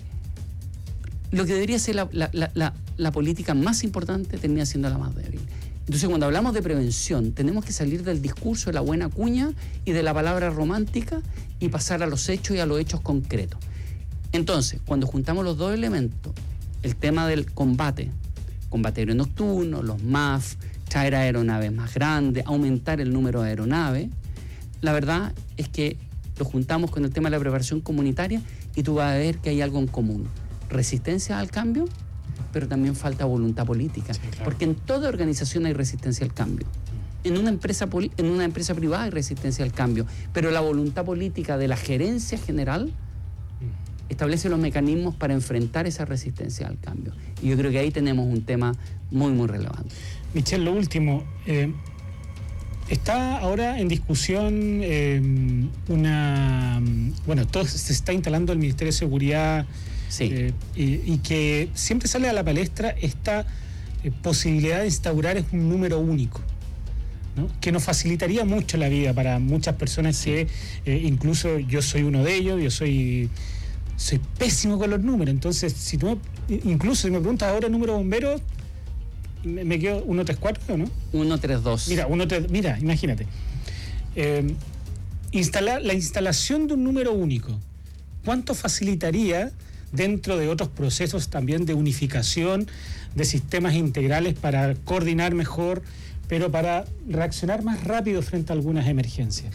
S19: lo que debería ser la, la, la, la, la política más importante termina siendo la más débil. Entonces, cuando hablamos de prevención, tenemos que salir del discurso de la buena cuña y de la palabra romántica y pasar a los hechos y a los hechos concretos. Entonces, cuando juntamos los dos elementos, el tema del combate, combate aéreo nocturno, los M A F, traer aeronaves más grandes, aumentar el número de aeronaves, la verdad es que lo juntamos con el tema de la preparación comunitaria y tú vas a ver que hay algo en común. Resistencia al cambio, pero también falta voluntad política. Sí, claro. Porque en toda organización hay resistencia al cambio. En una, empresa poli- en una empresa privada hay resistencia al cambio, pero la voluntad política de la gerencia general establece los mecanismos para enfrentar esa resistencia al cambio. Y yo creo que ahí tenemos un tema muy, muy relevante.
S16: Michelle, lo último. Eh, está ahora en discusión eh, una... Bueno, todo se está instalando el Ministerio de Seguridad
S19: sí.
S16: eh, y, y que siempre sale a la palestra esta eh, posibilidad de instaurar un número único, ¿no? Que nos facilitaría mucho la vida para muchas personas sí. que eh, incluso yo soy uno de ellos, yo soy... Soy pésimo con los números, entonces si tú me, incluso si me preguntas ahora el número de bomberos, me, me quedo uno tres cuatro, ¿no?
S19: uno tres dos.
S16: Mira, uno, mira, imagínate. Eh, instalar, la instalación de un número único, ¿cuánto facilitaría dentro de otros procesos también de unificación de sistemas integrales para coordinar mejor, pero para reaccionar más rápido frente a algunas emergencias?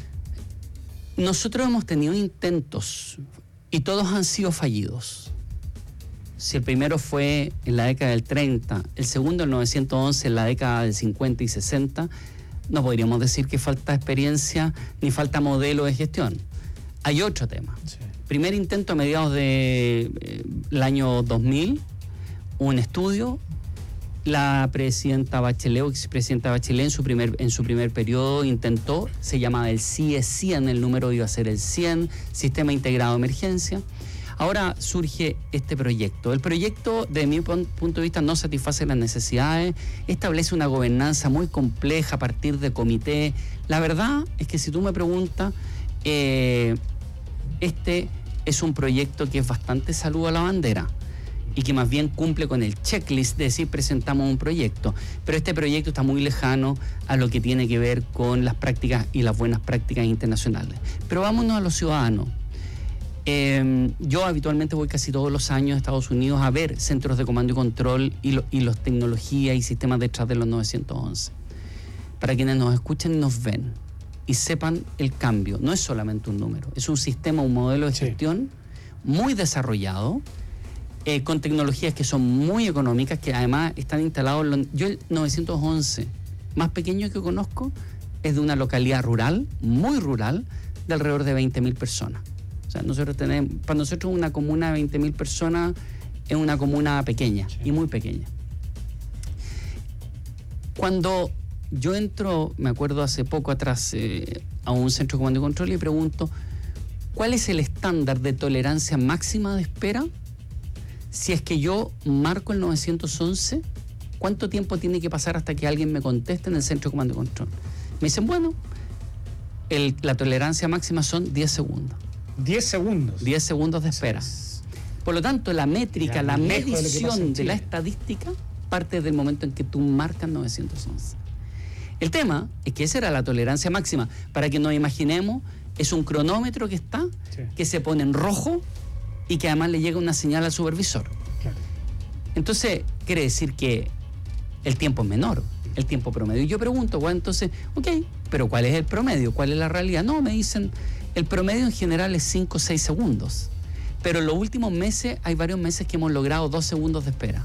S19: Nosotros hemos tenido intentos y todos han sido fallidos. Si el primero fue en la década del treinta, el segundo en novecientos once en la década del cincuenta y sesenta, no podríamos decir que falta experiencia ni falta modelo de gestión. Hay otro tema. Sí. Primer intento a mediados del de, año dos mil, un estudio, la presidenta Bachelet o expresidenta Bachelet en su primer, en su primer periodo intentó, se llamaba el C I E cien, el número iba a ser el cien, Sistema Integrado de Emergencia. Ahora surge este proyecto. El proyecto, de mi pon- punto de vista, no satisface las necesidades, establece una gobernanza muy compleja a partir de comité. La verdad es que si tú me preguntas, eh, este es un proyecto que es bastante saludo a la bandera y que más bien cumple con el checklist de decir presentamos un proyecto, pero este proyecto está muy lejano a lo que tiene que ver con las prácticas y las buenas prácticas internacionales. Pero vámonos a los ciudadanos. Eh, yo habitualmente voy casi todos los años a Estados Unidos a ver centros de comando y control y, lo, y los tecnologías y sistemas detrás de los novecientos once. Para quienes nos escuchen y nos ven y sepan el cambio, no es solamente un número, es un sistema, un modelo de gestión muy desarrollado, eh, con tecnologías que son muy económicas, que además están instalados. En los, yo el novecientos once más pequeño que conozco es de una localidad rural, muy rural, de alrededor de veinte mil personas. O sea, nosotros tenemos, para nosotros una comuna de veinte mil personas es una comuna pequeña, sí, y muy pequeña. Cuando yo entro, me acuerdo hace poco atrás, eh, a un centro de comando y control y pregunto, ¿cuál es el estándar de tolerancia máxima de espera? Si es que yo marco el novecientos once, ¿cuánto tiempo tiene que pasar hasta que alguien me conteste en el centro de comando y control? Me dicen, bueno, el, la tolerancia máxima son diez segundos.
S16: diez segundos.
S19: diez segundos de espera. Por lo tanto, la métrica,
S16: Ya,
S19: la
S16: lejos de lo que pasa
S19: medición
S16: en
S19: de la
S16: Chile.
S19: estadística parte del momento en que tú marcas novecientos once. El tema es que esa era la tolerancia máxima. Para que nos imaginemos, es un cronómetro que está,
S16: Sí.
S19: que se pone en rojo y que además le llega una señal al supervisor.
S16: Claro.
S19: Entonces, quiere decir que el tiempo es menor, el tiempo promedio. Y yo pregunto, bueno, entonces, ok, pero ¿cuál es el promedio? ¿Cuál es la realidad? No, me dicen, el promedio en general es cinco o seis segundos. Pero en los últimos meses, hay varios meses que hemos logrado dos segundos de espera.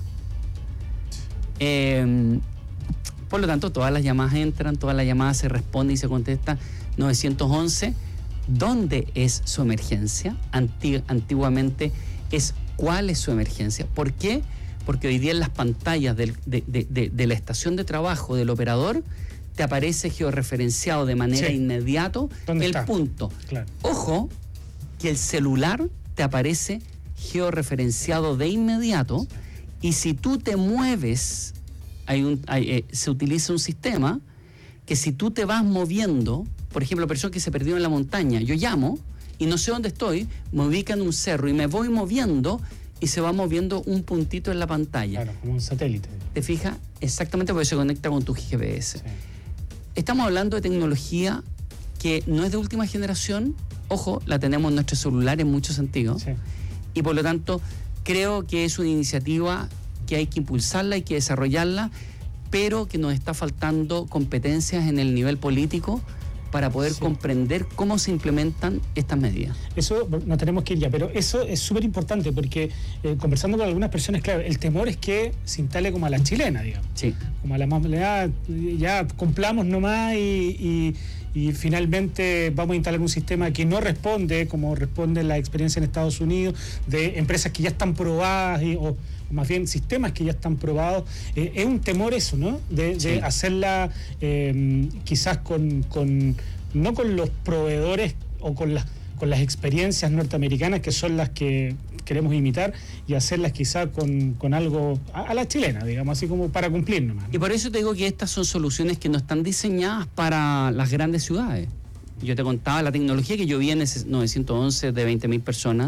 S19: Eh, por lo tanto, todas las llamadas entran, todas las llamadas se responden y se contesta novecientos once. ¿Dónde es su emergencia? Anti- antiguamente es ¿cuál es su emergencia? ¿Por qué? Porque hoy día en las pantallas del- de, de- de- de la estación de trabajo del operador te aparece georreferenciado de manera
S16: Sí.
S19: inmediato
S16: ¿Dónde
S19: el
S16: está?
S19: punto.
S16: Claro.
S19: Ojo, que el celular te aparece georreferenciado de inmediato y si tú te mueves, hay un, hay, eh, se utiliza un sistema que si tú te vas moviendo, por ejemplo, persona que se perdió en la montaña, yo llamo y no sé dónde estoy, me ubican en un cerro y me voy moviendo y se va moviendo un puntito en la pantalla.
S16: Claro, como un satélite.
S19: ¿Te fijas? Exactamente porque se conecta con tu G P S.
S16: Sí.
S19: Estamos hablando de tecnología que no es de última generación, ojo, la tenemos en nuestro celular en muchos sentidos,
S16: Sí.
S19: y por lo tanto creo que es una iniciativa que hay que impulsarla, hay que desarrollarla, pero que nos está faltando competencias en el nivel político para poder
S16: Sí.
S19: comprender cómo se implementan estas medidas.
S16: Eso nos tenemos que ir ya, pero eso es súper importante porque eh, conversando con algunas personas, claro, el temor es que se instale como a la chilena, digamos.
S19: Sí.
S16: Como a la más, ya, ya cumplamos nomás y, y, y finalmente vamos a instalar un sistema que no responde como responde la experiencia en Estados Unidos de empresas que ya están probadas y, o, o más bien sistemas que ya están probados. Eh, es un temor eso, ¿no? De, de
S19: Sí.
S16: hacerla eh, quizás con, con no con los proveedores o con las con las experiencias norteamericanas que son las que queremos imitar y hacerlas quizás con, con algo a, a la chilena, digamos, así como para cumplir nomás.
S19: Y por eso te digo que estas son soluciones que no están diseñadas para las grandes ciudades. Yo te contaba la tecnología que yo vi en ese novecientos once de veinte mil personas,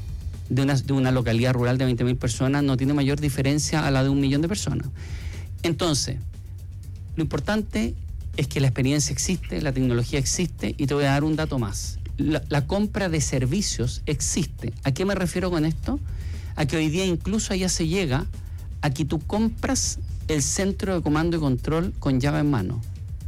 S19: de una, de una localidad rural de veinte mil personas, no tiene mayor diferencia a la de un millón de personas. Entonces, lo importante es que la experiencia existe, la tecnología existe, y te voy a dar un dato más. La, la compra de servicios existe. ¿A qué me refiero con esto? A que hoy día incluso allá se llega a que tú compras el centro de comando y control con llave en mano.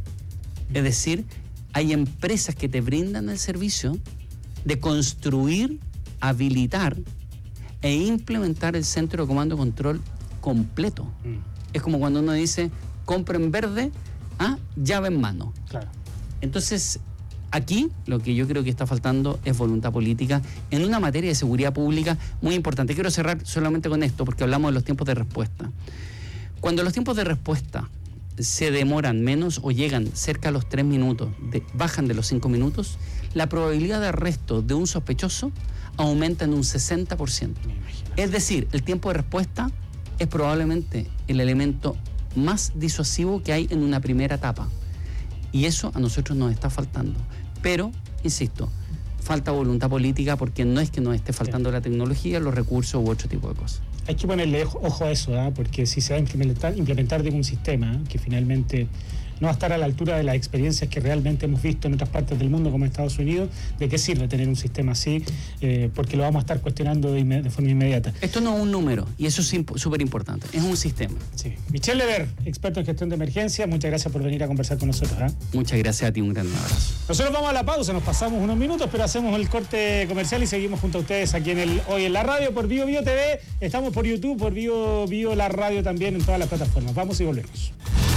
S19: Es decir, hay empresas que te brindan el servicio de construir, habilitar e implementar el centro de comando y control completo.
S16: Mm,
S19: Es como cuando uno dice, compra en verde, ah, llave en mano.
S16: claro.
S19: Entonces, aquí lo que yo creo que está faltando es voluntad política en una materia de seguridad pública muy importante. Quiero cerrar solamente con esto porque hablamos de los tiempos de respuesta. Cuando los tiempos de respuesta se demoran menos o llegan cerca a los tres minutos, de, bajan de los cinco minutos, la probabilidad de arresto de un sospechoso aumenta en un sesenta por ciento. Es decir, el tiempo de respuesta es probablemente el elemento más disuasivo que hay en una primera etapa. Y eso a nosotros nos está faltando. Pero, insisto, falta voluntad política porque no es que nos esté faltando sí. la tecnología, los recursos u otro tipo de cosas.
S16: Hay que ponerle ojo a eso, ¿eh? Porque si se va a implementar, implementar digo, un sistema ¿eh? que finalmente no va a estar a la altura de las experiencias que realmente hemos visto en otras partes del mundo como en Estados Unidos, ¿de qué sirve tener un sistema así? Eh, porque lo vamos a estar cuestionando de, de forma inmediata.
S19: Esto no es un número, y eso es súper importante, es un sistema.
S16: Sí. Michelle Lever, experto en gestión de emergencia, muchas gracias por venir a conversar con nosotros. ¿eh?
S19: Muchas gracias a ti, un gran abrazo.
S16: Nosotros vamos a la pausa, nos pasamos unos minutos, pero hacemos el corte comercial y seguimos junto a ustedes aquí en el Hoy en la Radio, por Bio Bio T V, estamos por YouTube, por Bio Bio la Radio también, en todas las plataformas. Vamos y volvemos.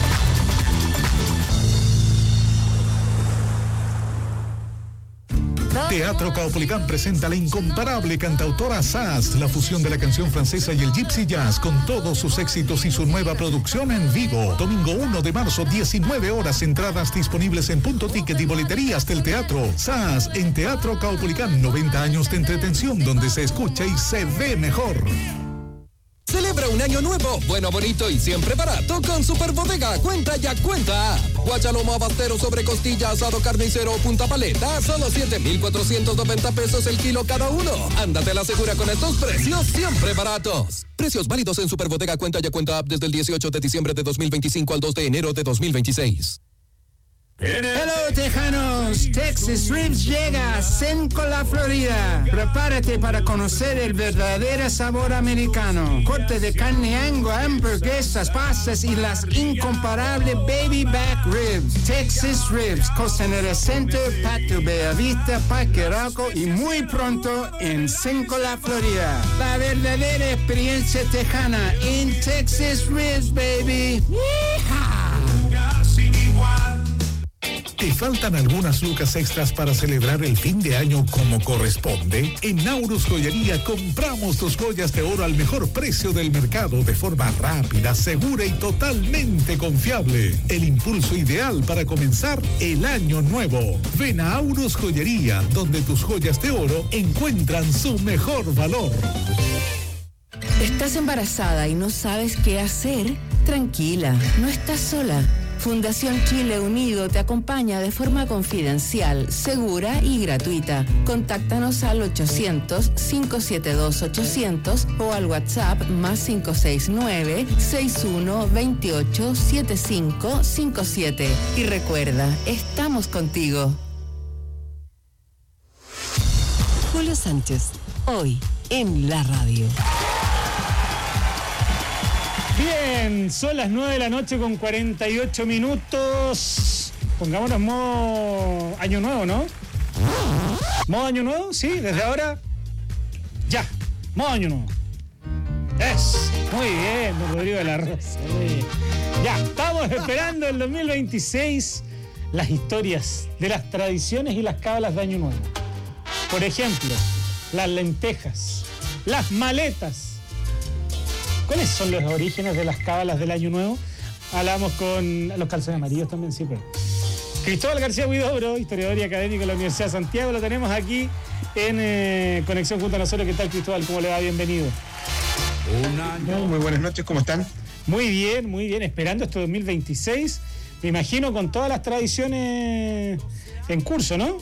S2: Teatro Caupolicán presenta a la incomparable cantautora Sass, la fusión de la canción francesa y el gypsy jazz con todos sus éxitos y su nueva producción en vivo. Domingo uno de marzo, diecinueve horas, entradas disponibles en Punto Ticket y boleterías del teatro. Sass en Teatro Caupolicán, noventa años de entretención donde se escucha y se ve mejor.
S20: Celebra un año nuevo, bueno, bonito y siempre barato con Super Bodega. Cuenta ya, cuenta. Guachalomo abastero sobre costilla, asado carnicero o punta paleta, solo siete mil cuatrocientos noventa pesos el kilo cada uno. Ándate la segura con estos precios siempre baratos. Precios válidos en Super Bodega Cuenta ya, cuenta app desde el dieciocho de diciembre de dos mil veinticinco al dos de enero de dos mil veintiséis.
S21: Hello Tejanos, Texas Ribs llega a Sencola, Florida. Prepárate para conocer el verdadero sabor americano. Cortes de carne Angus, hamburguesas, pastas y las incomparables baby back ribs. Texas Ribs, Costanera Center, Patio Bellavista, Parque Arauco y muy pronto en Sencola, Florida. La verdadera experiencia tejana en Texas Ribs, baby. ¡Yeehaw!
S2: ¿Te faltan algunas lucas extras para celebrar el fin de año como corresponde? En Naurus Joyería compramos tus joyas de oro al mejor precio del mercado de forma rápida, segura y totalmente confiable. El impulso ideal para comenzar el año nuevo. Ven a Naurus Joyería, donde tus joyas de oro encuentran su mejor valor.
S1: ¿Estás embarazada y no sabes qué hacer? Tranquila, no estás sola. Fundación Chile Unido te acompaña de forma confidencial, segura y gratuita. Contáctanos al ochocientos, cinco siete dos, ochocientos o al WhatsApp más cinco seis nueve, seis uno dos ocho, siete cinco cinco siete. Y recuerda, estamos contigo. Julio Sánchez, hoy en la radio.
S16: Bien, son las nueve de la noche con cuarenta y ocho minutos. Pongámonos modo año nuevo, ¿no? ¿Modo año nuevo? Sí, desde ahora. Ya, modo año nuevo. Es, muy bien, don Rodrigo de la Rosa. Muy bien. Ya, estamos esperando el dos mil veintiséis las historias de las tradiciones y las cábalas de año nuevo. Por ejemplo, las lentejas, las maletas. ¿Cuáles son los orígenes de las cábalas del Año Nuevo? Hablamos con los calzones amarillos también, sí, pero... Cristóbal García Huidobro, historiador y académico de la Universidad de Santiago, lo tenemos aquí en eh, conexión junto a nosotros. ¿Qué tal, Cristóbal? ¿Cómo le va? Bienvenido.
S22: Un año. Muy buenas noches, ¿cómo están?
S16: Muy bien, muy bien. Esperando este dos mil veintiséis, me imagino con todas las tradiciones en curso, ¿no?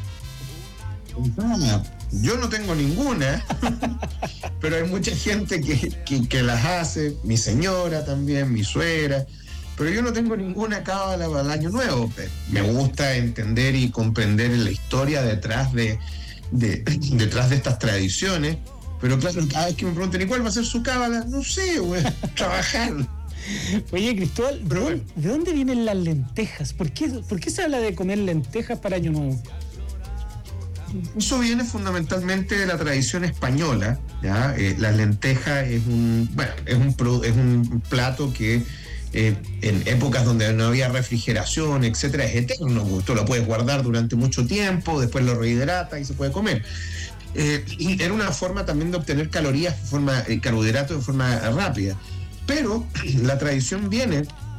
S22: Yo no tengo ninguna, pero hay mucha gente que, que, que las hace, mi señora también, mi suegra, pero yo no tengo ninguna cábala para el año nuevo. Me gusta entender y comprender la historia detrás de, de, detrás de estas tradiciones, pero claro, cada vez que me preguntan, ¿y cuál va a ser su cábala? No sé, voy a trabajar.
S16: Oye, Cristóbal, ¿de, dónde, ¿de dónde vienen las lentejas? ¿Por qué, ¿Por qué se habla de comer lentejas para año nuevo?
S22: Eso viene fundamentalmente de la tradición española, ¿ya? Eh, la lenteja es un, bueno, es un, pro, es un plato que eh, en épocas donde no había refrigeración, etcétera, es eterno. Tú lo puedes guardar durante mucho tiempo, después lo rehidratas y se puede comer. Eh, y era una forma también de obtener calorías, de forma, eh, carbohidratos de forma rápida. Pero la tradición viene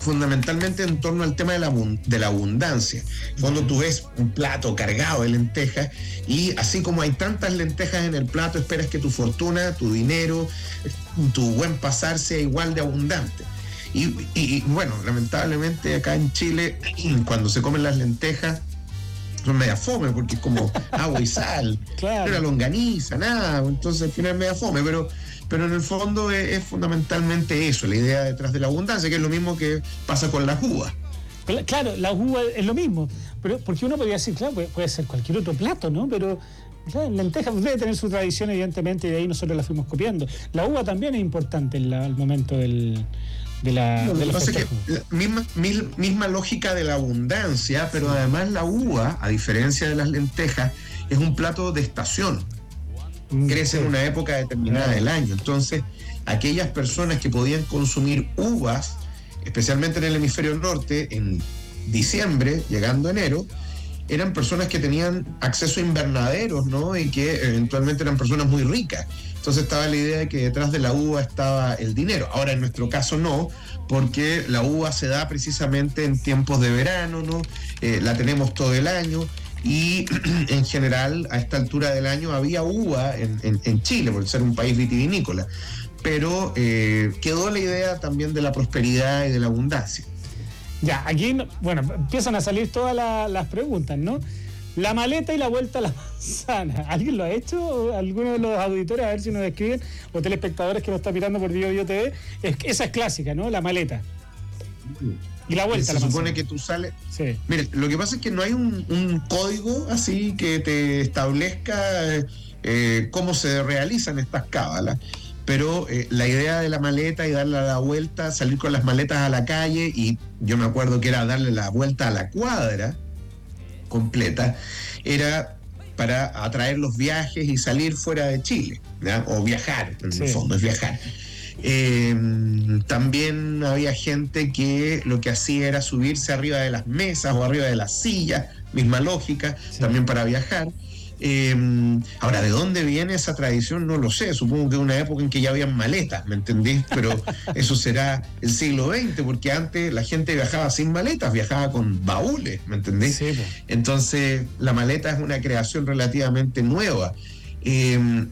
S22: fundamentalmente en torno al tema de la, de la abundancia. Cuando tú ves un plato cargado de lentejas y así como hay tantas lentejas en el plato, esperas que tu fortuna, tu dinero, tu buen pasar sea igual de abundante. Y, y, y bueno, lamentablemente acá en Chile, cuando se comen las lentejas, son media fome, porque es como agua y sal,
S16: claro.
S22: Una longaniza, nada, entonces al final es media fome, pero, pero en el fondo es, es fundamentalmente eso, la idea detrás de la abundancia, que es lo mismo que pasa con las uvas.
S16: Claro, la uva es lo mismo, pero porque uno podría decir, claro, puede, puede ser cualquier otro plato, ¿no? Pero claro, lentejas debe tener su tradición, evidentemente, y de ahí nosotros la fuimos copiando. La uva también es importante en la, al momento del... de la,
S22: no,
S16: de
S22: lo que pasa es que la misma, misma lógica de la abundancia, pero sí. Además la uva, a diferencia de las lentejas, es un plato de estación. Mm, crece sí. En una época determinada claro. Del año. Entonces, aquellas personas que podían consumir uvas, especialmente en el hemisferio norte, en diciembre, llegando a enero, eran personas que tenían acceso a invernaderos, ¿no? Y que eventualmente eran personas muy ricas. Entonces estaba la idea de que detrás de la uva estaba el dinero. Ahora en nuestro caso no, porque la uva se da precisamente en tiempos de verano, ¿no? Eh, la tenemos todo el año y en general a esta altura del año había uva en, en, en Chile, por ser un país vitivinícola. Pero eh, quedó la idea también de la prosperidad y de la abundancia.
S16: Ya, aquí, bueno, empiezan a salir todas la, las preguntas, ¿no? La maleta y la vuelta a la manzana. ¿Alguien lo ha hecho? ¿Alguno de los auditores? A ver si nos escriben, o telespectadores que nos están mirando por Bio Bio T V. Es, esa es clásica, ¿no? La maleta. Y la vuelta
S22: se
S16: a la manzana.
S22: Se supone que tú sales...
S16: Sí.
S22: Mire, lo que pasa es que no hay un, un código así que te establezca eh, cómo se realizan estas cábalas. Pero eh, la idea de la maleta y darle la vuelta, salir con las maletas a la calle, y yo me acuerdo que era darle la vuelta a la cuadra completa, era para atraer los viajes y salir fuera de Chile, ¿ya? O viajar, en sí. El fondo es viajar. Eh, también había gente que lo que hacía era subirse arriba de las mesas o arriba de las sillas, misma lógica, sí. También para viajar. Eh, ahora, ¿de dónde viene esa tradición? No lo sé, supongo que es una época en que ya habían maletas, ¿me entendés? Pero eso será el siglo veinte, porque antes la gente viajaba sin maletas, viajaba con baúles, ¿me entendés? Sí, pues. Entonces, la maleta es una creación relativamente nueva. Eh,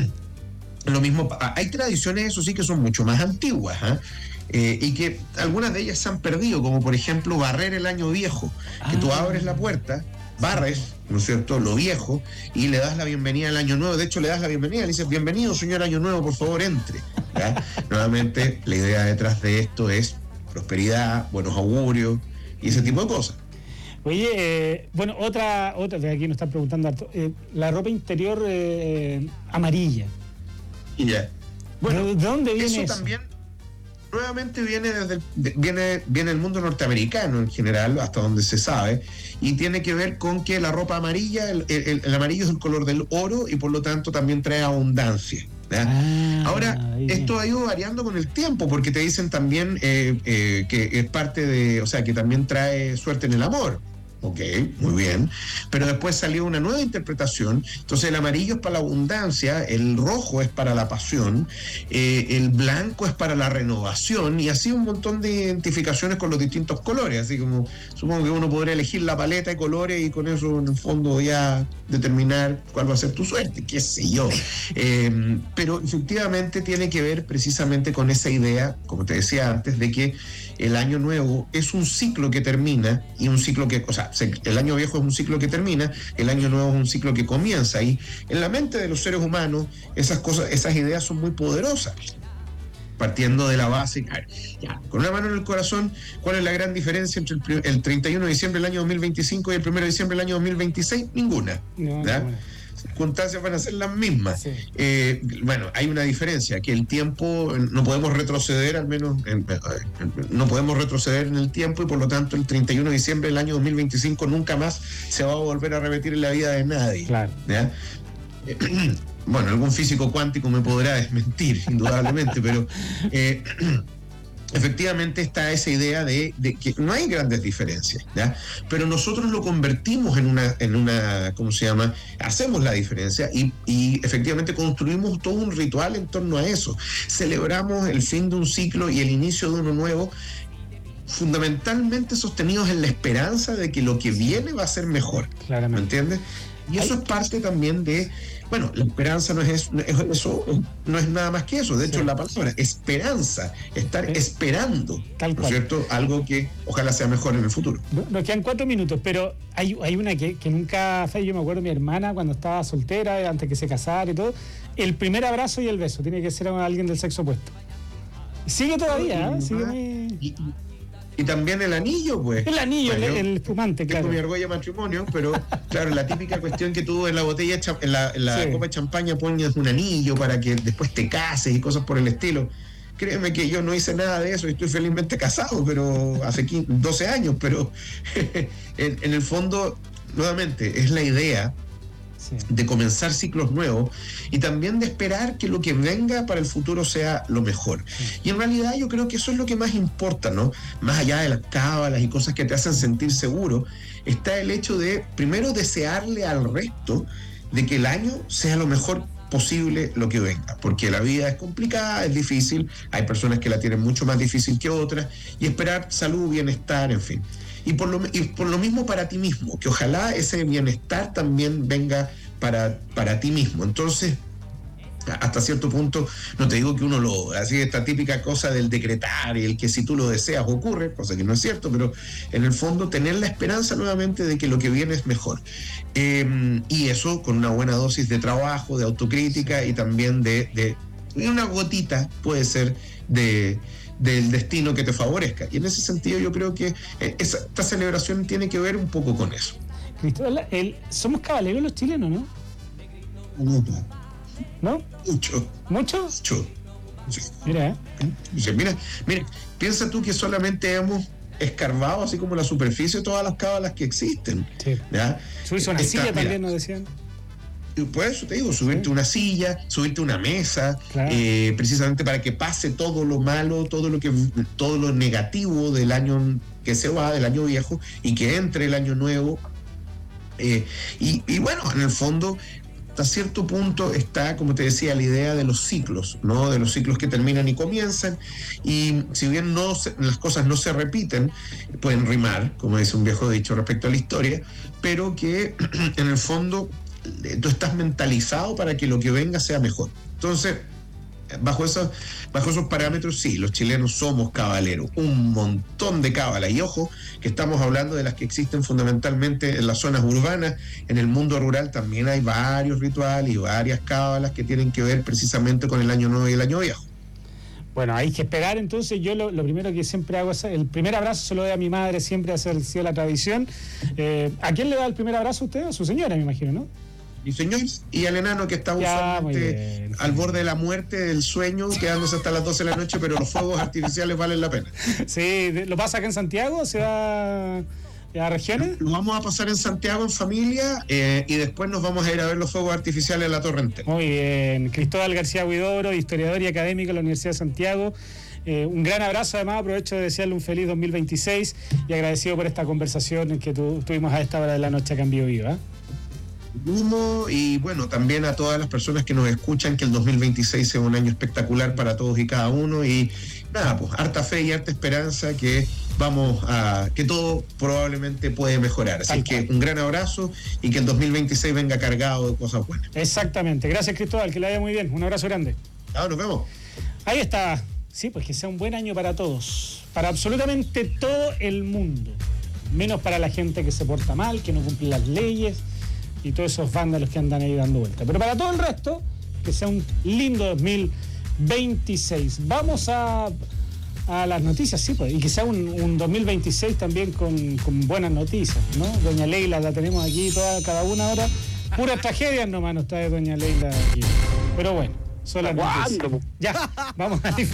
S22: lo mismo, hay tradiciones, eso sí, que son mucho más antiguas, ¿eh? Eh, y que algunas de ellas se han perdido, como por ejemplo barrer el año viejo, que ah. tú abres la puerta, barres, ¿no es cierto?, lo viejo, y le das la bienvenida al año nuevo. De hecho, le das la bienvenida, le dices, bienvenido, señor año nuevo, por favor, entre. ¿Ya? Nuevamente, la idea detrás de esto es prosperidad, buenos augurios y ese tipo de cosas.
S16: Oye, eh, bueno, otra, otra, de aquí nos están preguntando, eh, la ropa interior eh, amarilla.
S22: Y ya.
S16: Bueno, ¿de dónde viene eso?
S22: Eso también nuevamente viene desde el, de, viene, viene el mundo norteamericano en general, hasta donde se sabe, y tiene que ver con que la ropa amarilla, el, el, el amarillo es el color del oro y por lo tanto también trae abundancia. Ah, Ahora, bien. Esto ha ido variando con el tiempo, porque te dicen también eh, eh, que es parte de, o sea, que también trae suerte en el amor. Ok, muy bien. Pero después salió una nueva interpretación. Entonces el amarillo es para la abundancia, el rojo es para la pasión, eh, el blanco es para la renovación, y así un montón de identificaciones con los distintos colores. Así como supongo que uno podría elegir la paleta de colores y con eso en el fondo ya determinar cuál va a ser tu suerte, qué sé yo. Eh, pero efectivamente tiene que ver precisamente con esa idea, como te decía antes, de que el año nuevo es un ciclo que termina y un ciclo que, o sea, el año viejo es un ciclo que termina, el año nuevo es un ciclo que comienza, y en la mente de los seres humanos esas cosas, esas ideas son muy poderosas. Partiendo de la base, ya, con una mano en el corazón, ¿cuál es la gran diferencia entre el, el treinta y uno de diciembre del año dos mil veinticinco y el primero de diciembre del año dos mil veintiséis? Ninguna. No, ¿ya? No, no. Circunstancias van a ser las mismas. Sí. Eh, bueno, hay una diferencia, que el tiempo, no podemos retroceder, al menos en, no podemos retroceder en el tiempo, y por lo tanto el treinta y uno de diciembre del año dos mil veinticinco nunca más se va a volver a repetir en la vida de nadie. Claro. ¿Ya? Eh, bueno, algún físico cuántico me podrá desmentir, indudablemente, pero eh, efectivamente está esa idea de, de que no hay grandes diferencias, ¿ya? Pero nosotros lo convertimos en una, en una, ¿cómo se llama? Hacemos la diferencia y, y efectivamente construimos todo un ritual en torno a eso. Celebramos el fin de un ciclo y el inicio de uno nuevo, fundamentalmente sostenidos en la esperanza de que lo que viene va a ser mejor.
S16: Claramente.
S22: ¿Me entiendes? Y eso es parte también de, bueno, la esperanza no es, no es eso, no es nada más que eso. De hecho, sí. La palabra esperanza, estar sí. esperando,
S16: Tal
S22: ¿no es cierto? Algo que ojalá sea mejor en el futuro.
S16: Nos quedan cuatro minutos, pero hay, hay una que, que nunca fue. Yo me acuerdo de mi hermana cuando estaba soltera, antes que se casara y todo. El primer abrazo y el beso tiene que ser a alguien del sexo opuesto. Sigue todavía, ¿eh? Sigue muy...
S22: y, y también el anillo, pues.
S16: El anillo, bueno, el, el espumante, claro.
S22: Tengo mi argolla matrimonio, pero claro, la típica cuestión que tú en la botella, en la, en la sí. copa de champaña pones un anillo para que después te cases y cosas por el estilo. Créeme que yo no hice nada de eso y estoy felizmente casado, pero hace quince, doce años, pero en, en el fondo, nuevamente, es la idea sí. de comenzar ciclos nuevos y también de esperar que lo que venga para el futuro sea lo mejor. Sí. Y en realidad yo creo que eso es lo que más importa, ¿no? Más allá de las cábalas y cosas que te hacen sentir seguro, está el hecho de, primero, desearle al resto de que el año sea lo mejor posible lo que venga, porque la vida es complicada, es difícil, hay personas que la tienen mucho más difícil que otras, y esperar salud, bienestar, en fin. Y por lo, y por lo mismo para ti mismo, que ojalá ese bienestar también venga para, para ti mismo. Entonces, hasta cierto punto, no te digo que uno lo, así esta típica cosa del decretar y el que si tú lo deseas ocurre, cosa que no es cierto, pero en el fondo tener la esperanza nuevamente de que lo que viene es mejor. Eh, y eso con una buena dosis de trabajo, de autocrítica y también de, de una gotita puede ser de del destino que te favorezca. Y en ese sentido yo creo que esa, esta celebración tiene que ver un poco con eso.
S16: Cristóbal, el, somos caballeros los chilenos, ¿no?
S22: Mucho.
S16: ¿No?
S22: Mucho.
S16: ¿Mucho?
S22: Mucho. Sí.
S16: Mira, ¿eh?
S22: Sí, mira, mira, piensa tú que solamente hemos escarbado así como la superficie de todas las cábalas que existen.
S16: Sí.
S22: ¿Ya?
S16: Subirse una silla también nos decían.
S22: Por eso te digo, subirte sí. una silla, subirte una mesa,
S16: claro.
S22: eh, precisamente para que pase todo lo malo, todo lo que, todo lo negativo del año que se va, del año viejo, y que entre el año nuevo. Eh, y, y bueno, en el fondo, hasta cierto punto está, como te decía, la idea de los ciclos, ¿no? De los ciclos que terminan y comienzan. Y si bien no se, las cosas no se repiten, pueden rimar, como dice un viejo dicho respecto a la historia, pero que en el fondo tú estás mentalizado para que lo que venga sea mejor. Entonces, bajo esos, bajo esos parámetros, sí, los chilenos somos cabaleros, un montón de cábalas. Y ojo, que estamos hablando de las que existen fundamentalmente en las zonas urbanas. En el mundo rural también hay varios rituales y varias cábalas que tienen que ver precisamente con el año nuevo y el año viejo.
S16: Bueno, hay que esperar. Entonces yo lo, lo primero que siempre hago es el primer abrazo, se lo doy a mi madre, siempre ha sido la tradición. Eh, ¿a quién le da el primer abrazo a usted? A su señora, me imagino, ¿no?
S22: Y señor, y al enano que está usualmente al borde de la muerte, del sueño, quedándose hasta las doce de la noche, pero los fuegos artificiales valen la pena.
S16: Sí, ¿lo pasa acá en Santiago? ¿Se va a regiones?
S22: Lo vamos a pasar en Santiago en familia eh, y después nos vamos a ir a ver los fuegos artificiales en la Torrente.
S16: Muy bien. Cristóbal García Huidobro, historiador y académico de la Universidad de Santiago. Eh, un gran abrazo, además aprovecho de desearle un feliz dos mil veintiséis y agradecido por esta conversación que tu, tuvimos a esta hora de la noche acá en Bio Viva.
S22: Y bueno, también a todas las personas que nos escuchan, que el dos mil veintiséis sea un año espectacular para todos y cada uno, y nada, pues harta fe y harta esperanza que vamos a, que todo probablemente puede mejorar, así que un gran abrazo y que el dos mil veintiséis venga cargado de cosas buenas.
S16: Exactamente, gracias Cristóbal, que le vaya muy bien, un abrazo grande.
S22: Chao, nos vemos.
S16: Ahí está, sí, pues que sea un buen año para todos, para absolutamente todo el mundo, menos para la gente que se porta mal, que no cumple las leyes y todos esos vándalos que andan ahí dando vuelta. Pero para todo el resto, que sea un lindo dos mil veintiséis. Vamos a, a las noticias, sí, pues, y que sea un, un dos mil veintiséis también con, con buenas noticias, ¿no? Doña Leila la tenemos aquí toda, cada una hora. Puras tragedias nomás nos trae Doña Leila aquí. Pero bueno, son las noticias. Ya, vamos a disfrutar.